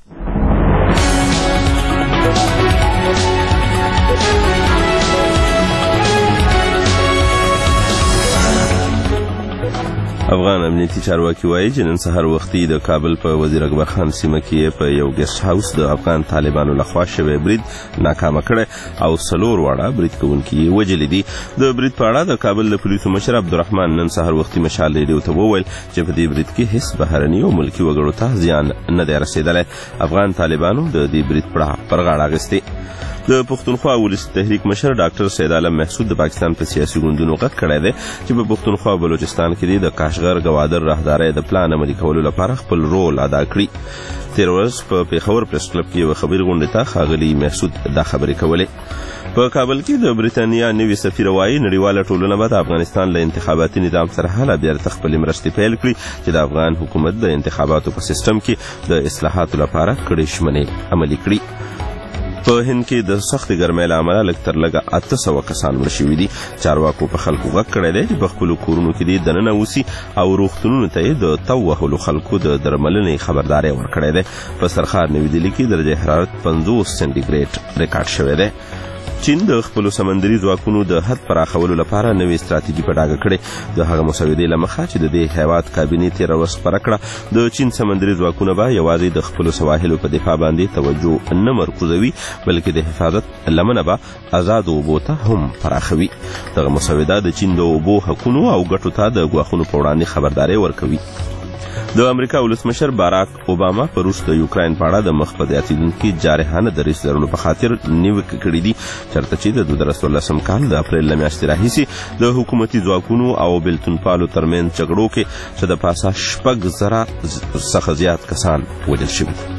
B: افغان امنیتي چارواکي وایي چې نن سهار وختي د کابل په وزیر اکبر خان سیمه کې په یو ګیسټ هاوس د افغان طالبانو لخوا شوی برید ناکامه کړی او څلور واړه برید کوونکي یې وژلي دي. د برید په اړه د کابل د پولیسو مشر عبدالرحمن نن سهار وختي مشال ریډیو ته وویل چې په دې برید کې هیڅ بهرني او ملکي وګړو ته زیان نه دی رسېدلی. افغان طالبانو د دې برید پر غاړه اخیستې. د پښتونخوا ولسي تحریک مشر ډاکټر سید عالم محسود د پاکستان په سیاسي ګوندونو غږ کړی دی چې په پښتونخوا او بلوچستان کې د کاشغر ګوادر راهدارۍ د پلان عملي کولو لپاره خپل رول ادا کړي. تېره ورځ په پېښور پریس کلب کې یوه خبري غونډې ته ښاغلي محسود دا خبرې کولې. په کابل کې د بریتانیا نوي سفیر وایي نړیواله ټولنه به د افغانستان له انتخاباتي نظام سره هله بیرته خپلې مرستې پیل کړي چې د افغان حکومت د انتخاباتو په سیستم کې د اصلاحاتو لپاره کړې ژمنې عملي کړي. په هند کې د سختې ګرمۍ له امله لږ تر لږه اته سوه کسان مړه شوي دي. چارواکو په خلکو غږ کړی دی چې په خپلو کورونو کې دې دننه اوسي او روغتونونو ته یې د تو وهلو خلکو د درملنې خبرداری ورکړی دی. په سرخار نوي ډیلي کې درجه حرارت پنځوس سنټیګریډ ریکارډ شوی دی. چین د خپلو سمندري ځواکونو د حد پراخولو لپاره نوې ستراتیژي په ډاګه کړې. د هغه مسودې له مخه چې د دې هیواد کابینې تېره ورځ خپره کړه، د چین سمندري ځواکونه به یوازې د خپلو سواحلو په دفاع باندې توجه نه مرکوزوي بلکې د حفاظت لمنه به آزادو اوبو ته هم پراخوي. دغه مسوده د چین د اوبو حقونو او ګټو ته د ګواښونو په وړاندې خبرداری ورکوي. د امریکا ولسمشر باراک اوباما په روس د یوکراین په اړه د مخ په زیاتېدونکي جارحانه دریځ لرلو په خاطر نیوکې کړي دي، چېرته چې د دوه زره څوارلسم کال د اپریل له میاشتې راهیسې د حکومتي ځواکونو او بېلتونپالو ترمنځ جګړو کې چې د پاسه شپږ زره څخه زیات کسان وژل شوي دي.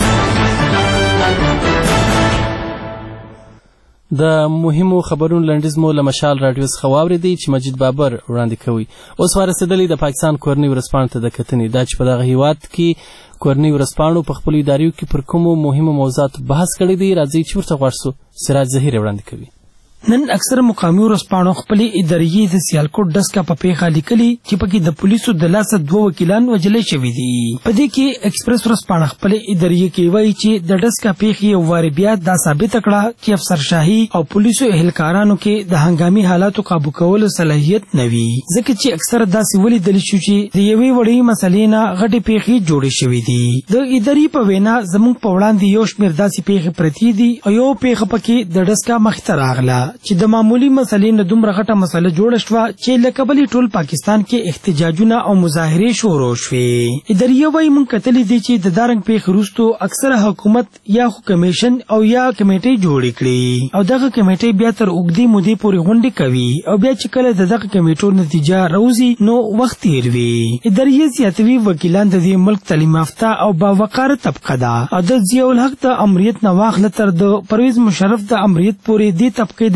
A: د مهمو خبرونو لنډیز مو له مشال راډیو څخه واورېدی چې مجید بابر وړاندې کوي. اوس وارسېدلی د پاکستان کورنۍ ورځپاڼو ته د کتنې، دا چې په دغه هیواد کې کورنۍ ورځپاڼو په خپلو اداریو کې پر کومو مهمو موضوعاتو بحث کړی دی. راځئ چې ورته غوږ سو. سراج ظهیر وړاندې کوي.
G: نن اکثر مقامي ورځپاڼو خپلې ادارې د سیالکوټ ډسکه په پیښه لیکلي چې پکې د پولیسو د لاسه دوه وکیلان وژلي شوي دي. په دې کې ایکسپریس ورځپاڼه خپلې ادارې کې وایي چې د ډسکه پیښې یو وارې بیا دا ثابته کړه چې افسرشاهي او پولیسو اهلکارانو کې د هنګامي حالاتو قابو کولو صلاحیت نه وي، ځکه چې اکثر داسې ولیدل شو چې د یوې وړې مسلې نه غټې پیښې جوړې شوې دي. د ادارې په وینا زموږ په وړاندې یو شمېر داسې پیښې پرتې دي او یو پیښه پکې د ډسکه مخې ته راغله چې د معمولی مسلې نه دومره غټه مسله جوړه شوه چې له کبله ټول پاکستان کې احتجاجونه او مظاهرې شروع شوې. ادارې وایي موږ کتلي دي چې د دارنګ پیښې وروستو اکثره حکومت یا خو کمیشن او یا کمیټې جوړې کړي او دغه کمیټې بیا تر اوږدې مودې پورې غونډې کوي او بیا چې کله د دغه کمیټو نتیجه راوځي نو وخت تیر وي. ادارې زیاتوي وکیلان د دې ملک تعلیم یافته او باوقاره طبقه ده او د ضیاء الحق د امریت نه واخله تر د پرویز مشرف د امریت پورې دې طبقې د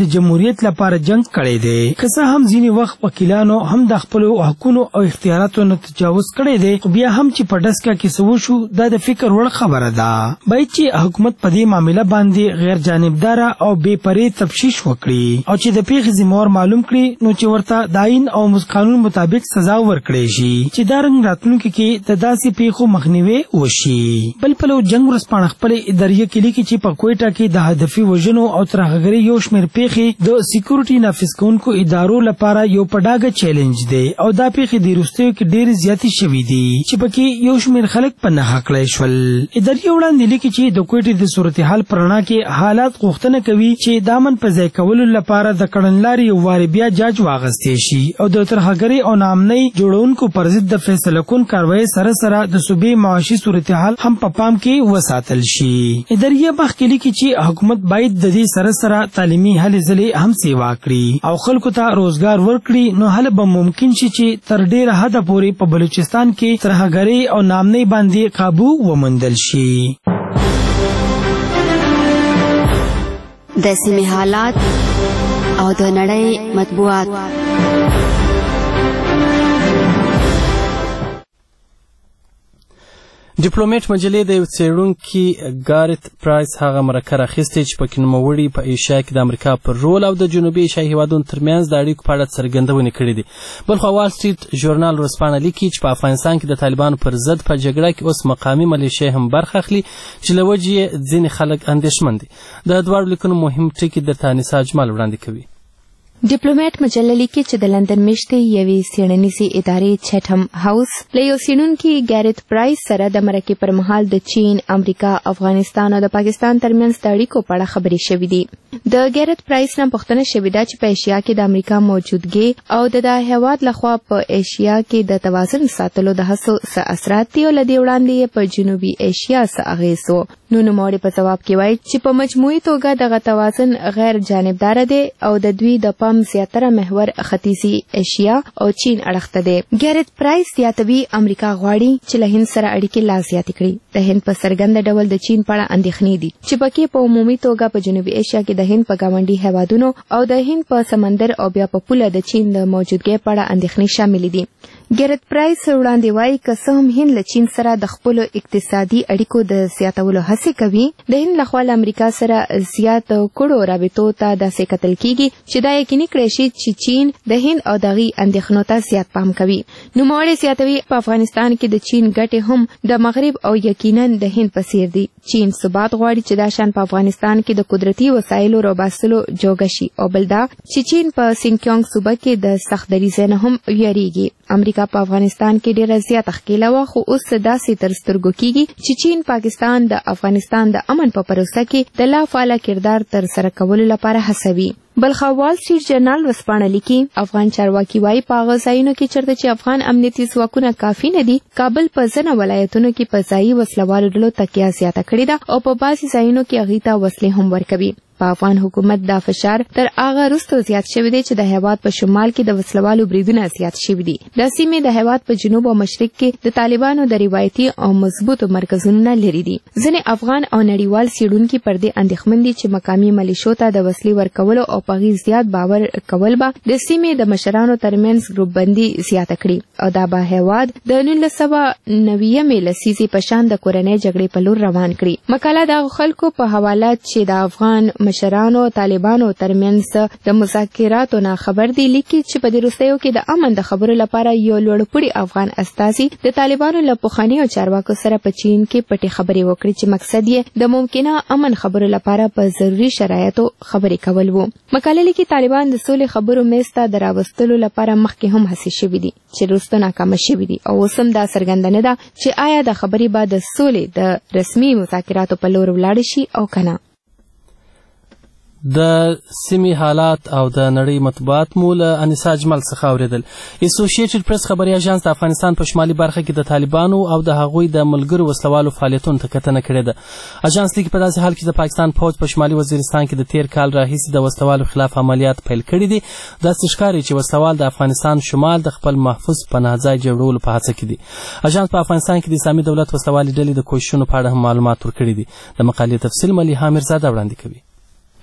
G: د جمهوریت لپاره جنگ کړی دی. که څه هم ځینې وخت وکیلانو هم د خپلو حقونو او اختیاراتو نه تجاوز کړی دی، خو بیا هم چې په ډسکه کې څه وشو دا د فکر وړ خبره ده. باید چې حکومت په دې معامله باندې غیر جانبداره او بې پرې تفتیش وکړي او چې د پیښې ذمهوار معلوم کړي، نو چې ورته د آئین او قانون مطابق سزا ورکړي شي چې دا رنګ راتلونکي کې د داسې پیښو مخنیوی وشي. بل پلو جنگ ورځپاڼه خپلې اداریه کې لیکي چې په کویټه کې د هدفي وژنو او ترهګرۍ یو شمېر پیښې د سکیورټي نافذ کوونکو ادارو لپاره یو په ډاګه چیلنج دی او دا پیښې د وروستیو کې ډېرې زیاتې شوي دي چې پکې یو شمېر خلک په نښه کړی شول. اداریه وړاندې لیکي چې د کویټې د صورتحال په رڼا کې حالات غوښتنه کوي چې د امن په ځای کولو لپاره د کړنلارې یو وارې بیا جاج واغستی شي او د ترهګرۍ او ناامنۍ جوړونکو پر ضد د فیصله کون کاروایی سره سره د صوبې معاشي صورتحال هم په پا پام کې وساتل شي. اداریه مخکې لیکي چې حکومت باید د دې سره سره تعلیمي هلې ځلې هم سیوا کړي او خلکو ته روزګار ورکړي، نو هله به ممکن شي چې تر ډېره حده پورې په بلوچستان کې ترهګرۍ او ناامنۍ باندې قابو وموندل شي.
S: د سیمې حالات او د نړۍ مطبوعات.
A: ډیپلوماټ مجلې د یو څېړونکي ګارت پرایس هغه مرکه راخیستې چې پکې نوموړي په ایشیا کې د امریکا پر رول او د جنوبي ایشیايي هیوادونو ترمنځ د اړیکو په اړه څرګندونې کړې دي. بلخوا وال سټریټ ژورنال ورځپاڼه لیکي چې په افغانستان کې د طالبانو پر ضد په جګړه کې اوس مقامي ملیشیا هم برخه اخلي چې له وجې یې ځینې خلک اندېښمن دي. د دواړو لیکنو مهم ټکي درته انیسا اجمل وړاندې کوي.
Q: ډیپلوماټ مجله لیکي چې د لندن میشتې یوې څېړنیزې ادارې چټم هاوس له یو څېړونکي ګارت پرایس سره د مرکې پر مهال د چین، امریکا، افغانستان او د پاکستان ترمنځ د اړیکو په اړه خبرې شوې دي. د ګارت پرایس نه پوښتنه شوې ده چې په ایشیا کې د امریکا موجودګي او د دغه هېواد لخوا په ایشیا کې د توازن ساتلو د هڅو څه اثرات دي او له دې وړاندې یې په جنوبي ایشیا څه اغېز و. نو نوموړي په ځواب کې وایي چې په مجموعي توګه دغه توازن غیر جانبداره دی او د دوی د پام زیاتره محور ختیځي ایشیا او چین اړخ ته دی. ګارت پرایس زیاتوي امریکا غواړي چې له هند سره اړیکې لا زیاتې کړي. د هند په څرګنده ډول د چین په اړه اندېښنې دي چې پکې په عمومي توګه په جنوبي ایشیا کې د هند په ګاونډي هیوادونو او د هند په سمندر او بیا په پوله د چین د موجودګۍ په اړه اندېښنې شاملې دي. ګارت پرایس وړاندې وایي که څه هم هند له چین سره د خپلو اقتصادي اړیکو د زیاتولو هڅې کوي، د هند لخوا له امریکا سره زیات کړو رابطو ته داسې کتل کیږي چې دا یقیني کړی شي چې چین د هند او دغې اندېښنو ته زیات پام کوي. نوموړی زیاتوي په افغانستان کې د چین ګټې هم د مغرب او یقینا د هند په څیر دي. چین ثبات غواړي چې دا شان په افغانستان کې د قدرتي وسایلو راباسلو جوګه شي او بل دا چې چین په سینکیانګ صوبه کې د سخت دریځۍ نه هم ویریږي. امریکا په افغانستان کې ډیره زیاته ښکېله وه، خو اوس داسې تر سترګو کیږي چې چین پاکستان د افغانستان د امن په پروسه کې د لا فعاله کردار تر سره کولو لپاره هڅوي. بلخوا وال سټریټ جرنال ورځپاڼه لیکي افغان چارواکي وایي په هغه ځایونو کې چېرته چې افغان امنیتي ځواکونه کافي نه دي، کابل په ځینو ولایتونو کې په ځایي وسلوالو ډلو تکیه زیاته کړې ده او په بعضې ځایونو کې هغوی ته وسلې هم ورکوي. په افغان حکومت دا فشار تر هغه وروسته زیات شوی دی چې د هېواد په شمال کې د وسلوالو بریدونه زیات شوي دي. دا سیمې د هېواد په جنوب او مشرق کې د طالبانو د روایتي او مضبوطو مرکزونو نه لرې دي. ځینې افغان او نړیوال څېړونکي پر دې اندېښمن دي چې مقامي ملیشو ته د وسلې ورکولو او په هغې زیات باور کول به د سیمې د مشرانو ترمنځ ګروپبندي زیاته کړي او دا به هېواد د نولس سوه نوېمې لسیزې په شان د کورنۍ جګړې په لور روان کړي. مقاله د هغو خلکو په حواله چې د افغان مشرانو طالبانو ترمنځ د مذاکراتو نه خبر دی لیکي چې په دې وروستیو کې د امن د خبرو لپاره یو لوړپوړي افغان استازي د طالبانو له پخوانیو چارواکو سره په چین کې پټې خبرې وکړي چې مقصد یې د ممکنه امن خبرو لپاره په ضروري شرایطو خبرې کول وو. مقاله لیکي طالبان د سولې خبرو میز ته د راوستلو لپاره مخکې هم هڅې شوي دي چې وروسته ناکامه شوي دي او اوس هم دا څرګنده نه ده چې آیا د خبرې به د سولې د رسمي مذاکراتو په لور ولاړ شي او که نه.
A: د سیمې حالات او د نړۍ مطبوعات مو له انیسا اجمل څخه اورېدل. اسوسییټډ پریس خبري اژانس د افغانستان په شمالي برخه کې د طالبانو او د هغوی د ملګرو وسلوالو فعالیتونو ته کتنه کړې ده. اژانس لیکي په داسې حال کې د پاکستان پوځ په شمالي وزیرستان کې د تیر کال راهیسې د وسلوالو خلاف عملیات پیل کړي دي. داسې ښکاري چې وسلوال د افغانستان شمال د خپل محفوظ پناه ځای جوړولو په هڅه کې دي. اژانس په افغانستان کې د اسلامي دولت وسلوالې ډلې د کوښښونو په اړه هم معلومات ورکړي دي. د مقالې تفصیل ملیحه میرزاده وړاندې کوي.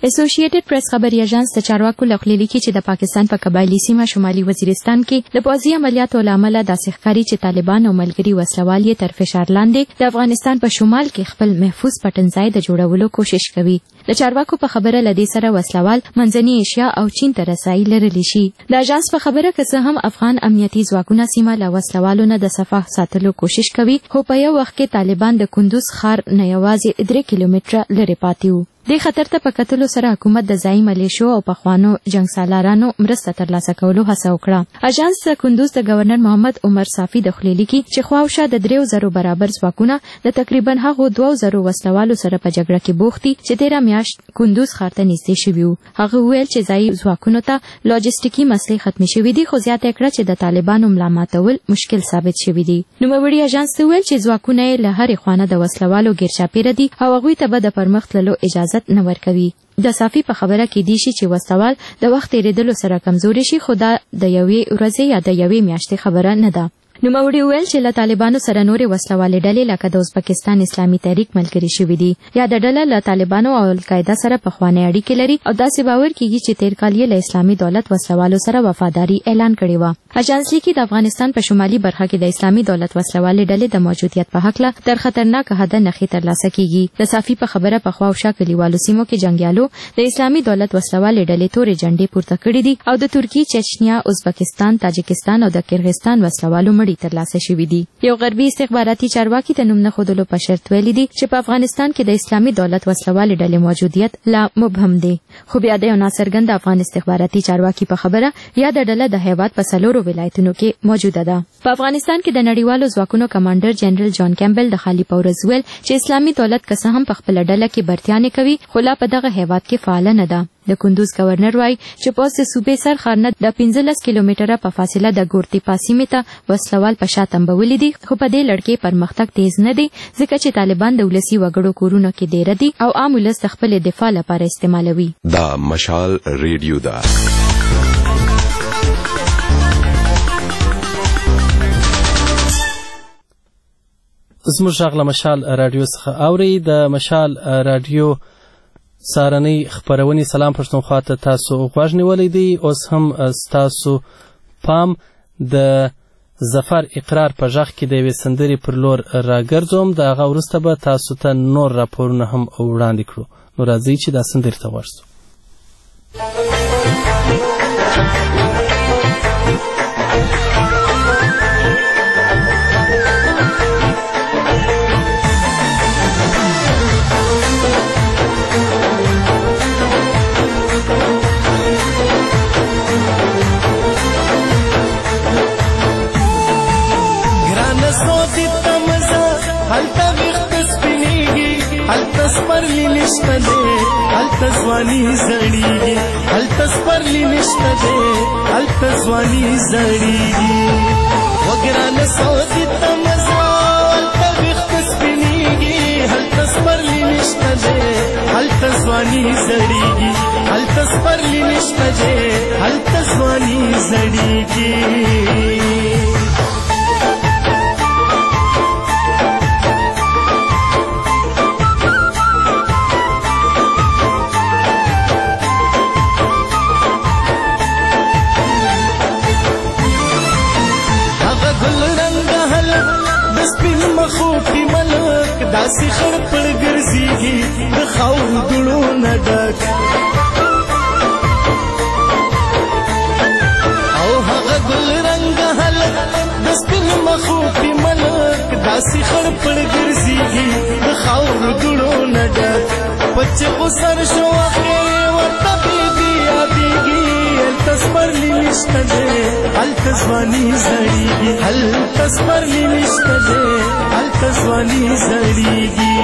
Q: اسوسییټډ پریس خبري اژانس د چارواکو لخوا لیکي چې د پاکستان په قبایلی سیمه شمالي وزیرستان کې د پوځي عملیاتو لامل داسې ښکاري چې طالبان او ملګري وسلوال یې تر فشار لاندې د افغانستان په شمال کې خپل محفوظ پټنځای د جوړولو کوشش کوي. د چارواکو په خبره لدې سره وسلوال منځنۍ ایشیا او چین ته رسایي لرلی شي. د اژانس په خبره که څه هم افغان امنیتي ځواکونه سیمه له وسلوالو نه د صفه ساتلو کوشش کوي، خو په یو وخت کې طالبان د کندوز ښار نه یوازې درې کیلومتره لرې پاتې وو. دې خطر ته په کتلو سره حکومت د ځایي ملیشو او پخوانو جنګسالارانو مرسته ترلاسه کولو هڅه وکړه. اژانس د کندوز د گورنر محمد عمر صافي د خولې لیکي چې خواوشا د دریو زرو برابر ځواکونه د تقریبا هغو دوو زرو وسلوالو سره په جګړه کې بوخت دي چې تیره میاشت کندوز ښار ته نږدې شوي وو. هغه وویل چې ځایي ځواکونو ته لاجستیکي مسلې ختمې شوي دي، خو زیاته یې کړه چې د طالبانو ملا ماتول مشکل ثابت شوي دي. نوموړي اژانس ته وویل چې ځواکونه یې له هرې خوانه د وسلوالو ګیرچاپېره دي او هغوی ته به د پرمخ تللو اجازت نه ورکوي. د صافي په خبره کې دی شي چې وسلوال د وخت تیریدلو سره کمزوري شي، خو دا د یوې ورځې یا د یوې میاشتې خبره نه ده. نوموړي وویل چې له طالبانو سره نورې وسلوالې ډلې لکه د ازبکستان اسلامي تحریک ملګري شوي دي. یا د ډله له طالبانو او القاعده سره پخوانۍ اړیکې لري او داسې باور کیږي چې تیر کال یې له اسلامي دولت وسلوالو سره وفاداري اعلان کړې وه. اژانس لیکي د افغانستان په شمالي برخه کې د اسلامي دولت وسلوالې ډلې د موجودیت په هکله تر خطرناک حده نښې ترلاسه کیږي. د صافي په خبره په خوا او شا کلیوالو سیمو کې جنګیالو د اسلامي دولت وسلوالې ډلې تورې جنډې پورته کړې دي او د ترکیې، چچنیا، ازبکستان، تاجکستان او د کرغستان وسلوالو مړي ترلاسه شوي دي. یو غربي استخباراتي چارواکي د نوم نه ښودلو په شرط ویلي دي چې په افغانستان کې د اسلامي دولت وسلوالې ډلې موجودیت لا مبهم دی. خو بیا د یو ناڅرګند افغان استخباراتي چارواکي په خبره یاده ډله د هیواد په څلورو ولایتونو کې موجوده ده. په افغانستان کې د نړیوالو ځواکونو کمانډر جنرال جان کیمبل د خالي په ورځ ویل چې اسلامي دولت که څه هم په خپله ډله کې برتیا نه کوي، خو لا په دغه هیواد کې فعاله نه ده. د کندوز گورنر وایي چې پوځ د صوبې سر ښار نه د پنځلس کیلومتره په فاصله د ګورتیپا سیمې ته وسلوال په شا تنبولي دي، خو په دې لړ کې پرمختګ تیز نه دی ځکه چې طالبان د ولسي وګړو کورونو کې دیره دي او عام ولس د خپلې دفاع لپاره استعمالوي.
K: دا مشال ریډیو ده.
A: زموږ غږ له مشال راډیو څخه اورئ. د مشال راډیو سارنۍ خپرونې سلام پښتونخوا ته تاسو غوږ نیولی دی. اوس هم ستاسو پام د ظفر اقرار په غږ کې د یوې سندرې پر لور راګرځوم. د هغه وروسته به تاسو ته نور راپورونه هم وړاندې کړو. نو راځئ چې دا سندرې ته غوږ شو.
L: سپرلی نشته دی هلته ځواني زړیږي، هلته سپرلی نشته دی هلته ځواني زړیږي. وګرانه سودي ته مزه هلته ویښته سپینېږي، هلته سپرلی نشته دی هلته ځواني زړیږي، هلته سپرلی نشته دی هلته ځواني زړیږي. داسې خړ پړ ګرځېږي د خاورو دوړو نه ډک، او هغه ګل رنګه هلک د سپین مخو کې ملک داسې خړ پړ ګرځېږي د خاورو دوړو نه ډک. په چغو سر شو اخر ورته بیبي یادېږي، هلته سپرلی نشته دی هلته ځواني زړیږي، هلته سپرلی نشته دی هلته ځواني زړیږي.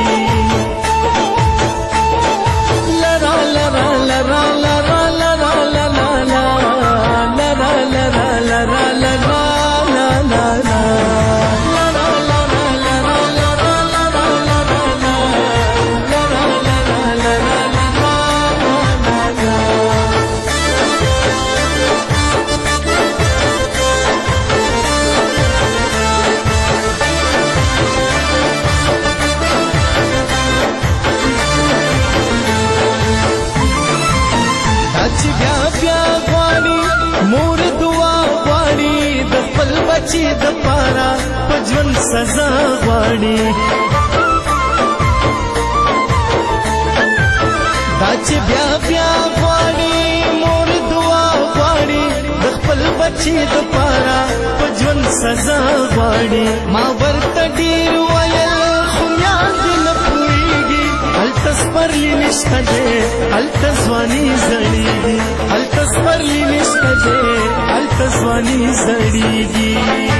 L: لرا لرا لرا لرا لرا لرا لرا لرا لرا لرا لرا پاره په ژوند سزا غواړي دا چې بیا بیا غواړي مور دعا غواړي د خپل بچي د پاره په ژوند سزا غواړي ما ورته ډېر ویل خو یاد نه پوهېږي هلته سپرلي نشته دی هلته ځواني زړېږي هلته سپرلي نشته دی هلته ځواني زړېږي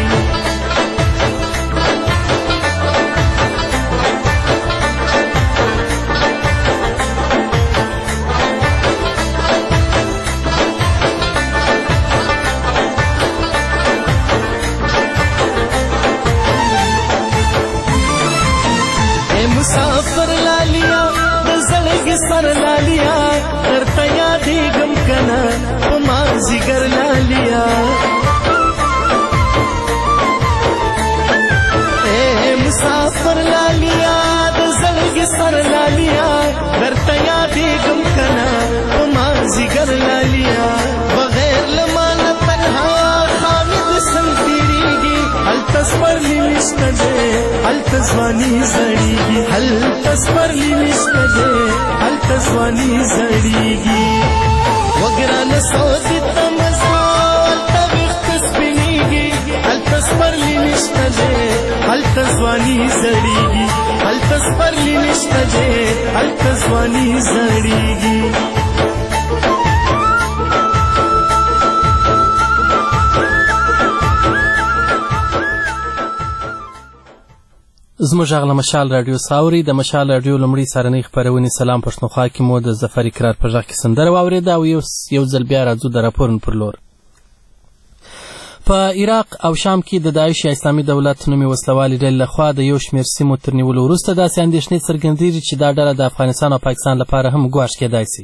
L: مسافر لالیا د زړګي سر لالیا درته یادېږم کنه په مازدیګر لالیا اے مسافر لالیا د زړګي سر لالیا درته یادېږم کنه په مازدیګر لالیا بغیر له مانه تنها خامد څنګه تېرېږي هلته سپرلي نشته دی هلته ځواني زړېږي هلته سپرلي نشته دی هلته ځواني زړېږي وګرانه سعودي ته مزه هلته ویښته سپینېږي هلته سپرلي نشته دی هلته ځواني زړېږي هلته سپرلي نشته دی هلته ځواني زړېږي
A: زموږ غږ له مشال راډیو ساوري د مشال راډیو لومړۍ سهارنۍ خپرونې سلام پښتونخوا کې مو د ظفر اقرار په غږ کې سندره واورېده او یو ځل بیا راځو د راپورونو پر لور. په عراق او شام کې د داعش یا اسلامي دولت نومي وسلوالې ډلې لخوا د یو شمېر سیمو تر نیولو وروسته داسې اندېښنې څرګندېږي چې دا ډله د افغانستان او پاکستان لپاره هم ګواښ کېدای شي.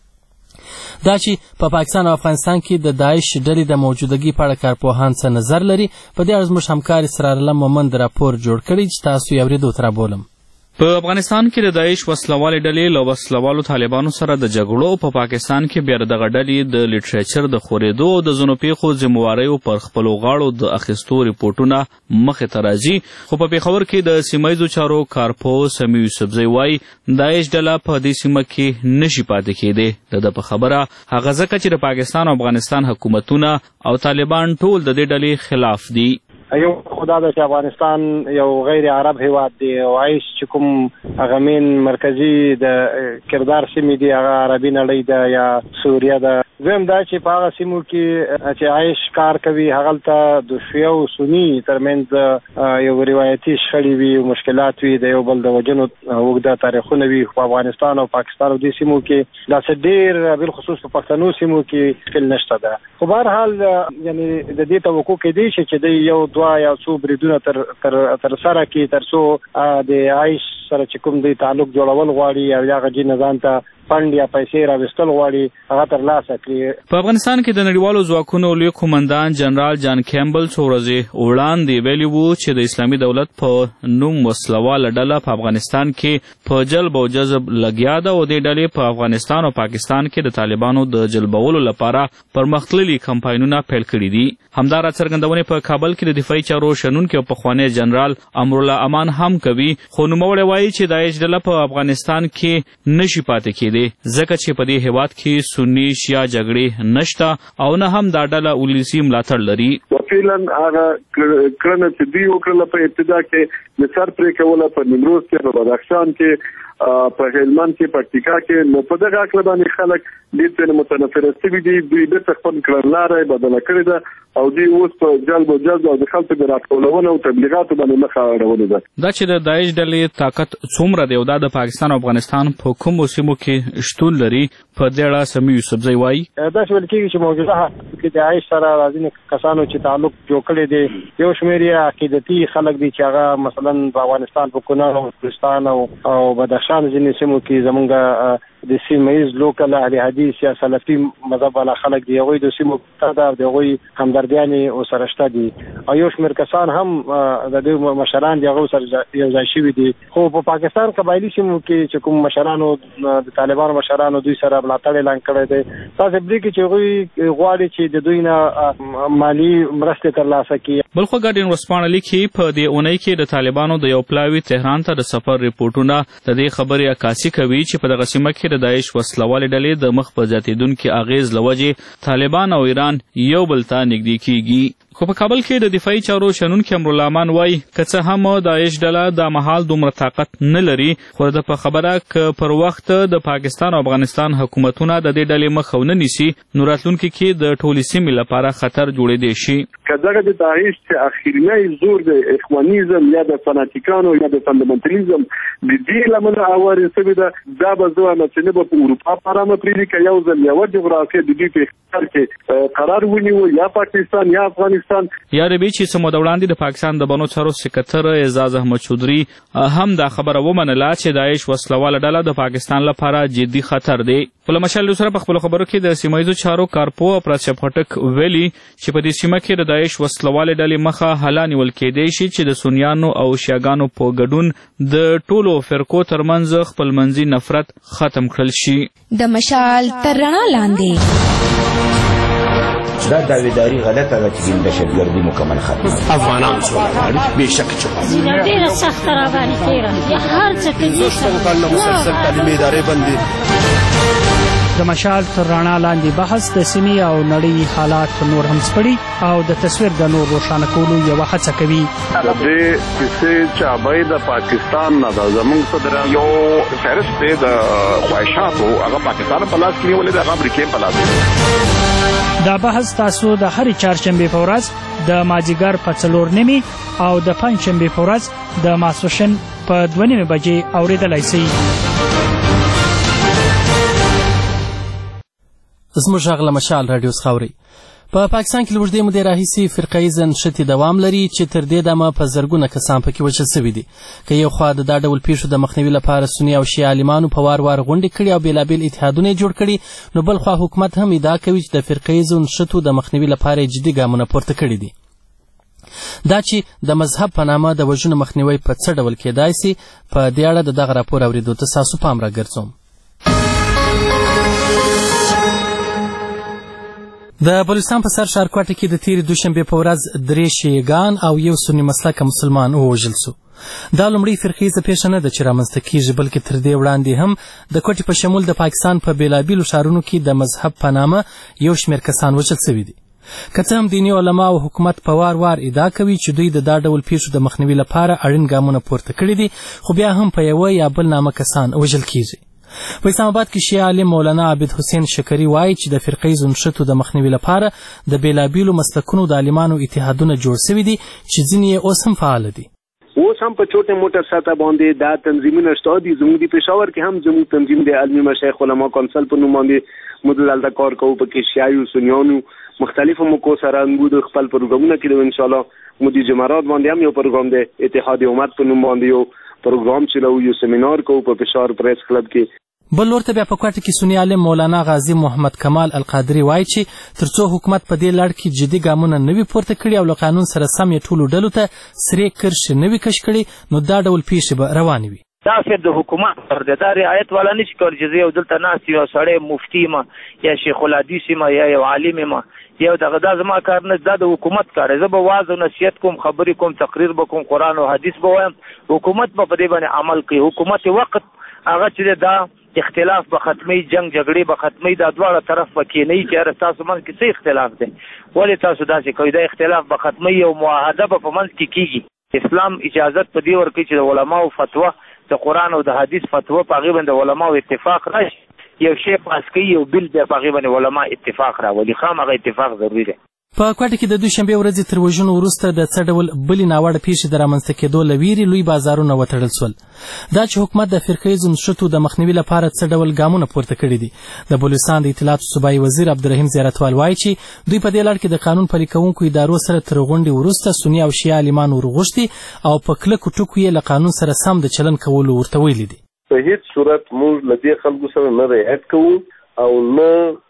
A: دا چې په پاکستان او افغانستان کې د داعش ډلې د موجودګۍ په اړه کارپوهان څه نظر لري، په دې اړه زموږ همکار اسرارالله مومند راپور جوړ کړی چې تاسو یې اورېدو ته رابولم.
V: په افغانستان کې د داعش وسلوالې ډلې له وسلوالو طالبانو سره د جګړو په پاکستان کې بیا دغه ډلې د لیټریچر د خورېدو او د ځینو پیښو ذمهواریو پر خپلو غاړو د اخیستو ریپورټونه مخې ته راځي. خو په پېښور کې د سیمه ییزو چارو کارپوه سمیع یوسفزی وایي داعش ډله په دې سیمه کې نشي پاتې کېدی. د ده په خبره هغه ځکه چې د پاکستان او افغانستان حکومتونه او طالبان ټول د دې ډلې خلاف دي.
H: یو خدا ده چې افغانستان یو غیر عرب هیواد دی او عیش چې کوم هغه مین مرکزي د کردار سیمې دی هغه عربي نړۍ ده یا سوریه ده. دویم دا چې په هغه سیمو کې چې عیش کار کوي هغلته د شیعه او سني ترمنځ یو روایتي شخړې وي او مشکلات وي د یو بل د وژنو اوږده تاریخونه وي. په افغانستان او پاکستان او دې سیمو کې داسې ډېر بالخصوص په پښتنو سیمو کې مشکل نشته ده. خو بهرحال یعنې د دې توقع کېدی شي چې د یو دوه یا څو بریدونه تر تر تر سره کې تر څو د عیش سره چې کوم دی تعلق جوړول غواړي او یا غجي نظام ته فند یا پیسې راوستل غواړي هغه ترلاسه کړي.
V: په افغانستان کې د نړیوالو ځواکونو لوی قومندان جنرال جان کیمبل څو ورځې وړاندې ویلي وو چې د اسلامي دولت په نوم وسلواله ډله په افغانستان کې په جلب او جذب لګیا ده او دې ډلې په افغانستان او پاکستان کې د طالبانو د جلبولو لپاره پرمختللي کمپاینونه پیل کړي دي. همدارا څرګندونې په کابل کې د دفاعي چارو شنونکي او پخوانی جنرال امرالله امان هم کوي. خو نوموړی وایي چې داعش ډله په افغانستان کې نشي پاتې کېدی ځکه چې په دې هېواد کې سني شیعه جګړې نشته او نه هم دا ډله ولسي ملاتړ لري.
N: فعلا هغه کړنه چې دوی وکړله په ابتدا کې د سر پرې کوله په نیمروز کې په بدخشان کې په هلمند کې پکتیکا کې نو په دغه اړه باندې خلک دې ته متنفر شوي دي. دوی بیرته خپل کړنلاره بدله کړې ده او دوی اوس په جلب او جذب او د خلکو د راټولونې او تبلیغاتو باندې مخه اړولې ده.
V: دا چې د داعش ډلې طاقت څومره دی او دا د پاکستان او افغانستان په کومو سیمو کې شتون لري په دې اړه سمیع یوسفزی وایي
H: دا چې ویل کېږي چې موجوده کې د عیش سره راځي کسانو چې تعلق جوړ کړی دی یو شمېر یې عقیدتي خلک دي چې هغه مثلا په افغانستان په کونړ او بلوچستان او بدخشان ځینې سیمو کې زمونږ د سیمه ییز لوکل اهل حدیث یا سلفي مذهب والا خلک دي هغوی د سیمو ته د هغوی همدردیانې ورسره شته دي او یو شمېر کسان هم د دوی مشران دي هغه سره یو ځای شوي دي. خو په پاکستان قبایلي سیمو کې چې کوم مشرانو د طالبانو مشرانو دوی سره ملاتړ اعلان کړی دی تاسو بلی کې چې هغوی غواړي چې د دوی نه مالي مرستې ترلاسه کړي
D: بلخو ګارډین ورځپاڼه لیکي په دې اونۍ کې د طالبانو د یو پلاوي تهران ته د سفر ریپورټونه د دې خبرې عکاسي کوي چې په دغه سیمه کې د داعش وسلوالې ډلې د مخ په زیاتېدونکي اغیز له وجې طالبان او ایران یو بل ته نږدې کیږي. خو په کابل کې د دفاعي چارو شنونکي امرالله امان وایي که څه هم داعش ډله دا مهال دومره طاقت نه لري خو د په خبره که پر وخت د پاکستان او افغانستان حکومتونه د دې ډلې مخ ونه نیسي نو راتلونکي کې د ټولې سیمې لپاره خطر جوړېدی شي.
N: که دغه د داعش چې اخرنی زور د اخوانیزم یا د فناتیکانو یا د فندامنتالیزم د دې لمنه اوارې سوي ده دا به زه وایم چې نه به په اروپا پرامه پرېږدي که یو ځل یوه جغرافیه د دوی په اختیار کې قرار ونیو یا پاکستان یا افغانستان.
D: یا ربی چې څه موده وړاندې د پاکستان د بنو څارو سکرټر اعزاز احمد چودھری هم دا خبره ومنله چې داعش وسلواله ډله د پاکستان لپاره جدي خطر دی. په مشال سره په خپلو خبرو کې د سیمه ییزو چارو کارپو افراز شب خټک ویلي چې په دې سیمه کې د داعش وسلوالې ډلې مخه حلا نیول کېدی شي چې د سنیانو او شیعاګانو په ګډون د ټولو فرقو ترمنځ خپلمنځي نفرت ختم کړل شي.
Q: د مشال تر رڼا لاندې
O: دا داویداری غلطه ده چې دهشتګردي مکمل ختمه
P: افغانان سوله غواړي بېشکه چې
R: ډېره سخته راباندې تېره هر څه کوي
P: شپږ کاله مسلسل تعلیمي ادارې بندي.
V: د مشال تر رڼا لاندې بحث د سیمې او نړۍ حالات نور هم سپړي او د تصویر د نور روښانه کولو یوه هڅه کوي.
N: د دې کیسې چابۍ د پاکستان نه ده زموږ صدر
J: یو فهرست دی د خواهشاتو هغه پاکستان په لاس کې نیولې ده هغه امریکې په لاس کې.
V: دا بحث تاسو د هرې چهارشنبې په ورځ د مازدیګر په څلور نیمې او د پنجشنبې په ورځ د ماسپښین په دوه نیمې بجې اورېدلی شئ.
A: زموږ غږ له مشال راډیو څخه اورئ. په پاکستان کې له اوږدې مودې راهیسې فرقهیزه نښتې دوام لري چې تر دې دمه په زرګونه کسان پکې وژل سوي دي. که یو خوا د دا ډول پیښو د مخنیوي لپاره سني او شیعه عالمانو په وار وار غونډې کړي او بېلابېل اتحادونه یې جوړ کړي نو بل خوا حکومت هم ادعا کوي چې د فرقهیزو نښتو د مخنیوي لپاره یې جدي ګامونه پورته کړي دي. دا چې د مذهب په نامه د وژنو مخنیوی په څه ډول کېدای سي په دې اړه د دغه راپور اورېدو ته ستاسو پام راګرځوم. د بلوچستان په سر ښارکوټه کې د تېرې دوشنبې په ورځ درې شیعهګان او یو سني مسلکه مسلمان ووژل سو. دا لومړۍ فرقیزه پیښه نه ده چې رامنځته کېږي بلکې تر دې وړاندې هم د کوټې په شمول د پاکستان په بېلابېلو ښارونو کې د مذهب په نامه یو شمېر کسان وژل سوي دي. که څه هم دیني علما او حکومت په وار وار ادعا کوي چې دوی د دا ډول پیښو د مخنیوي لپاره اړین ګامونه پورته کړي دي خو بیا هم په یوه یا بل نامه کسان وژل کېږي. په اسلام آباد کې شیعه عالم مولانا عابد حسین شکري وایي چې د فرقهیزو نښتو د مخنیوي لپاره د بېلابېلو مسلکونو د عالمانو اتحادونه جوړ سوي دي چې ځینې یې اوس هم فعاله دي.
Y: اوس هم په چوټه موټر سطح باندې دا تنظیمونه شته دي. زموږ د پېښور کې هم زموږ تنظیم د علمي مشایخ علما کونسل په نوم باندې موږ دلته کار کوو. پکې شیعه سنیانو مختلفو موکو سره موږ خپل پروګرامونه کوو. انشاءالله موږ د جمعرات باندې هم یو پروګرام دی اتحاد امت په نوم باندې یو پروګرام چلو یو سیمینار کوو په پېښور پریس کلب کې.
A: بل لور ته بیا په کوټه کې سني عالم مولانا غازي محمد کمال القادري وایي چې تر څو حکومت په دې لړ کې جدي ګامونه نه وي پورته کړي او له قانون سره سم یې ټولو ډلو ته سرې کرښې نه وي کش کړي نو دا ډول پیښې به روانې وي.
Z: دا صرف د حکومت پر دی. دا رعایت والا نشي کولی چې زه یو دلته ناست یو سړی مفتي یم یا شیخ الحدیث یم یا یو عالم یم یو دغه دا زما کار نه دا د حکومت کار دی. زه به واعظ او نصیحت کوم خبرې کوم تقریر به کوم قرآن او حدیث به وایم حکومت به په دې باندې عمل کوي. حکومت وخت هغه چې دا اختلاف به ختمي جنگ جګړې به ختمي دا دواړه طرف به کېنئ چې تاسو منځ کې څه اختلاف دی ولې تاسو داسې کوئ. دا اختلاف به ختمي او معاهده به په منځ کې کېږي. اسلام اجازت په دې ورکوي چې د علماو فتوا د قرآن او د حدیث فتوا په هغې باندې د علماو اتفاق راشي یو شی پاس کوي یو بل بیا په هغې باندې علما اتفاق راولي. خامخا اتفاق ضروري دی.
A: په کوټه کې د دوشنبې ورځې تر وژنو وروسته د څه ډول بلې ناوړه پیښې د رامنځته کېدو له ویرې لوی بازارونه وتړل سول. دا چې حکومت د فرقهیزو نښتو د مخنیوي لپاره څه ډول ګامونه پورته کړي دي. د بلوچستان د اطلاعاتو صوبایي وزیر عبدالرحیم زیارتوال وایي چې دوی په دې لړ کې د قانون پلي کوونکو ادارو سره تر غونډې وروسته سني او شیعه عالمان ورغوښتي او په کلکو ټکو یې له قانون سره سم د چلن کولو ورته ویلي دي.
X: په هیڅ صورت موږ له دې خلکو سره نه رعایت کوو او نه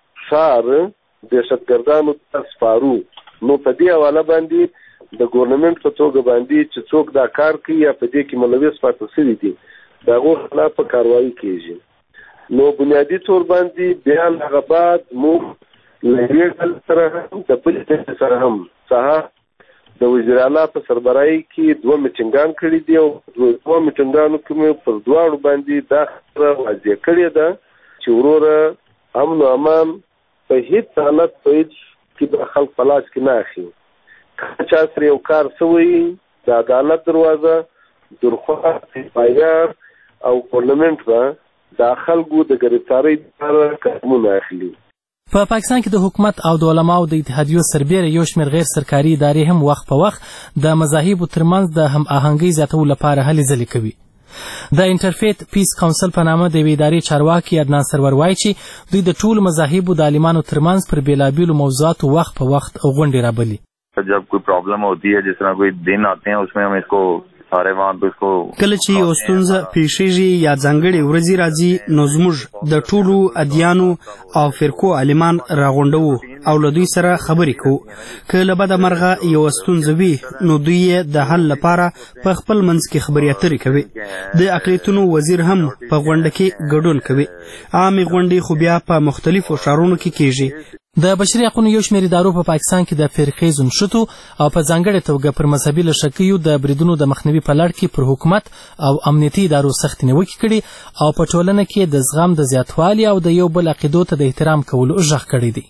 X: ښار دهشتګردانو ته سپارو. نو په دې حواله باندې د ګورنمنت په توګه باندې چې څوک دا کار کوي یا په دې کې ملوث پاتې شوي دي د هغو خلاف کاروایي کېږي. نو بنیادي طور باندې بیا هغه بعد موږ له یوې ډلې سره هم د بلې ډلې سره هم سهار د وزیر اعلی په سربراهي کې دوه میټینګان کړي دي او دوه میټینګانو کې مې پر دواړو باندې دا خبره واضح کړې ده چې وروره امن او امان په هیڅ حالت په هیڅ کې د خلک په لاس کې نه اخلي. که چا سره یو کار شوی د عدالت دروازه درخواست پایدار او پارلمنت به د خلکو د ګرفتارۍ لپاره قدمونه اخلي.
A: په پاکستان کې د حکومت او د علماو د اتحادیو سربیره یو شمېر غیر سرکاري ادارې هم وخت په وخت د مذاهبو ترمنځ د هم آهنګۍ زیاتولو لپاره هلې ځلې کوي. د انټرفیت پیس کونسل په نامه د یوې ادارې چارواکي عدنان سرور وایي چې دوی د ټولو مذاهبو د عالمانو ترمنځ پر بېلابېلو موضوعاتو وخت په وخت غونډې رابلي.
C: जब कोई प्रॉब्लम होती है जिस तरह कोई दिन आते हैं उसमें हम इसको सारे वहाँ पे इसको
I: کله چې یو ستونزه پیښیږي یا ځانګړې ورځې راځي نو زموږ د ټولو ادیانو او فرقو عالمان راغونډوو او له دوی سره خبرې کوو. که له بده مرغه یو ستونزه وي نو دوی یې د حل لپاره په خپل منځ کې خبرې اترې کوي. د اقلیتونو وزیر هم په غونډه کې ګډون کوي. عامې غونډې خو بیا په مختلفو ښارونو کې کیږي. د بشري حقوقو یو شمېر ادارو په پاکستان کې د فرقې نښتو او په ځانګړې توګه پر مذهبي لښکریو د بریدونو د مخنیوي په لړ کې پر حکومت او امنیتي ادارو سختې نیوکې کړي او په ټولنه کې د زغم د زیاتوالي او د یو بل عقیدو ته د احترام کولو غږ کړی دی.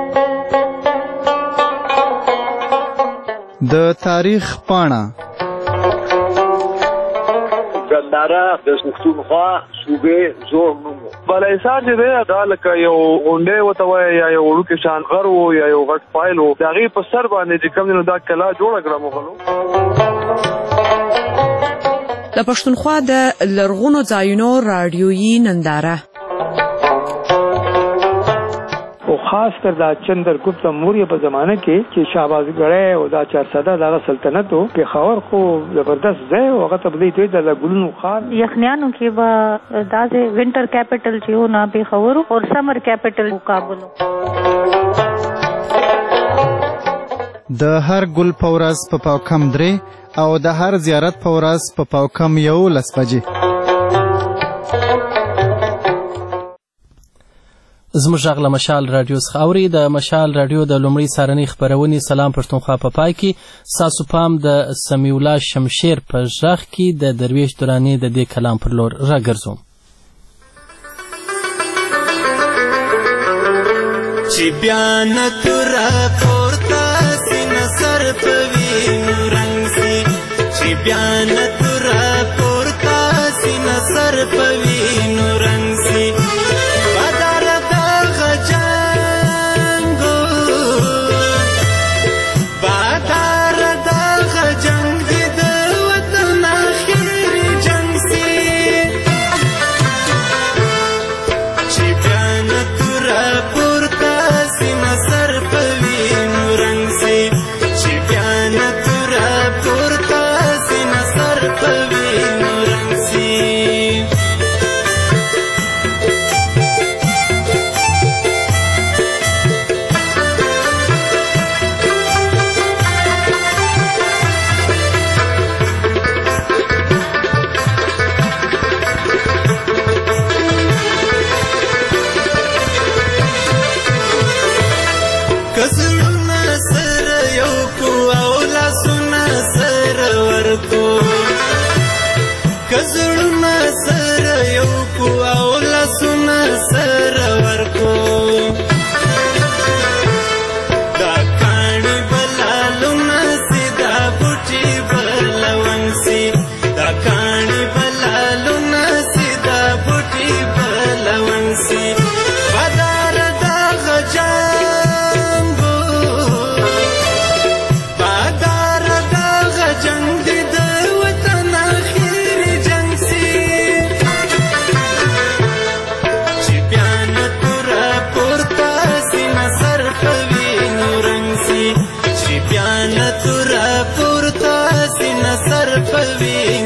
M: د تاریخ پاڼه
Y: ګنداره د پښتونخوا صوبې زور نوم
N: بالاحصار چې دی دا لکه یو غونډۍ ورته وایي یا یو وړوکی شان غر و یا یو غټ فایل و د هغې په سر باندې چې کوم دی نو دا کلا جوړه کړه مغلو.
T: د پښتونخوا د لرغونو ځایونو راډیویي ننداره
U: او خاص کر دا چندرګپت موریا په زمانه کې چې شهبازګړی او دا چارسده دغه سلطنت و پېښور خو زبردست ځای و هغه ته به دوی د ګلونو ښار
R: یخنیانو کې به داسې وینټر کیپټل چې و نه پېښور او سمر کیپټل کابل.
M: د هر ګل په ورځ په پاوکم درې او د هر زیارت په ورځ په پاوکم یولس بجې.
A: زموږ غږ له مشال راډیو څخه اوري. د مشال راډیو د لومړۍ سهارنۍ خپرونې سلام پښتونخوا په پای کې ستاسو پام د سمیع الله شمشیر په غږ کې د درویش دراني د دې کلام پر لور راګرځوم.
L: چې بیا نه توره پورته سي نصر په وینو رنګ سي چې بیا نه توره پورته سي نصر په وینو رنګ سي بیا نه توره پورته سي نصر په وینو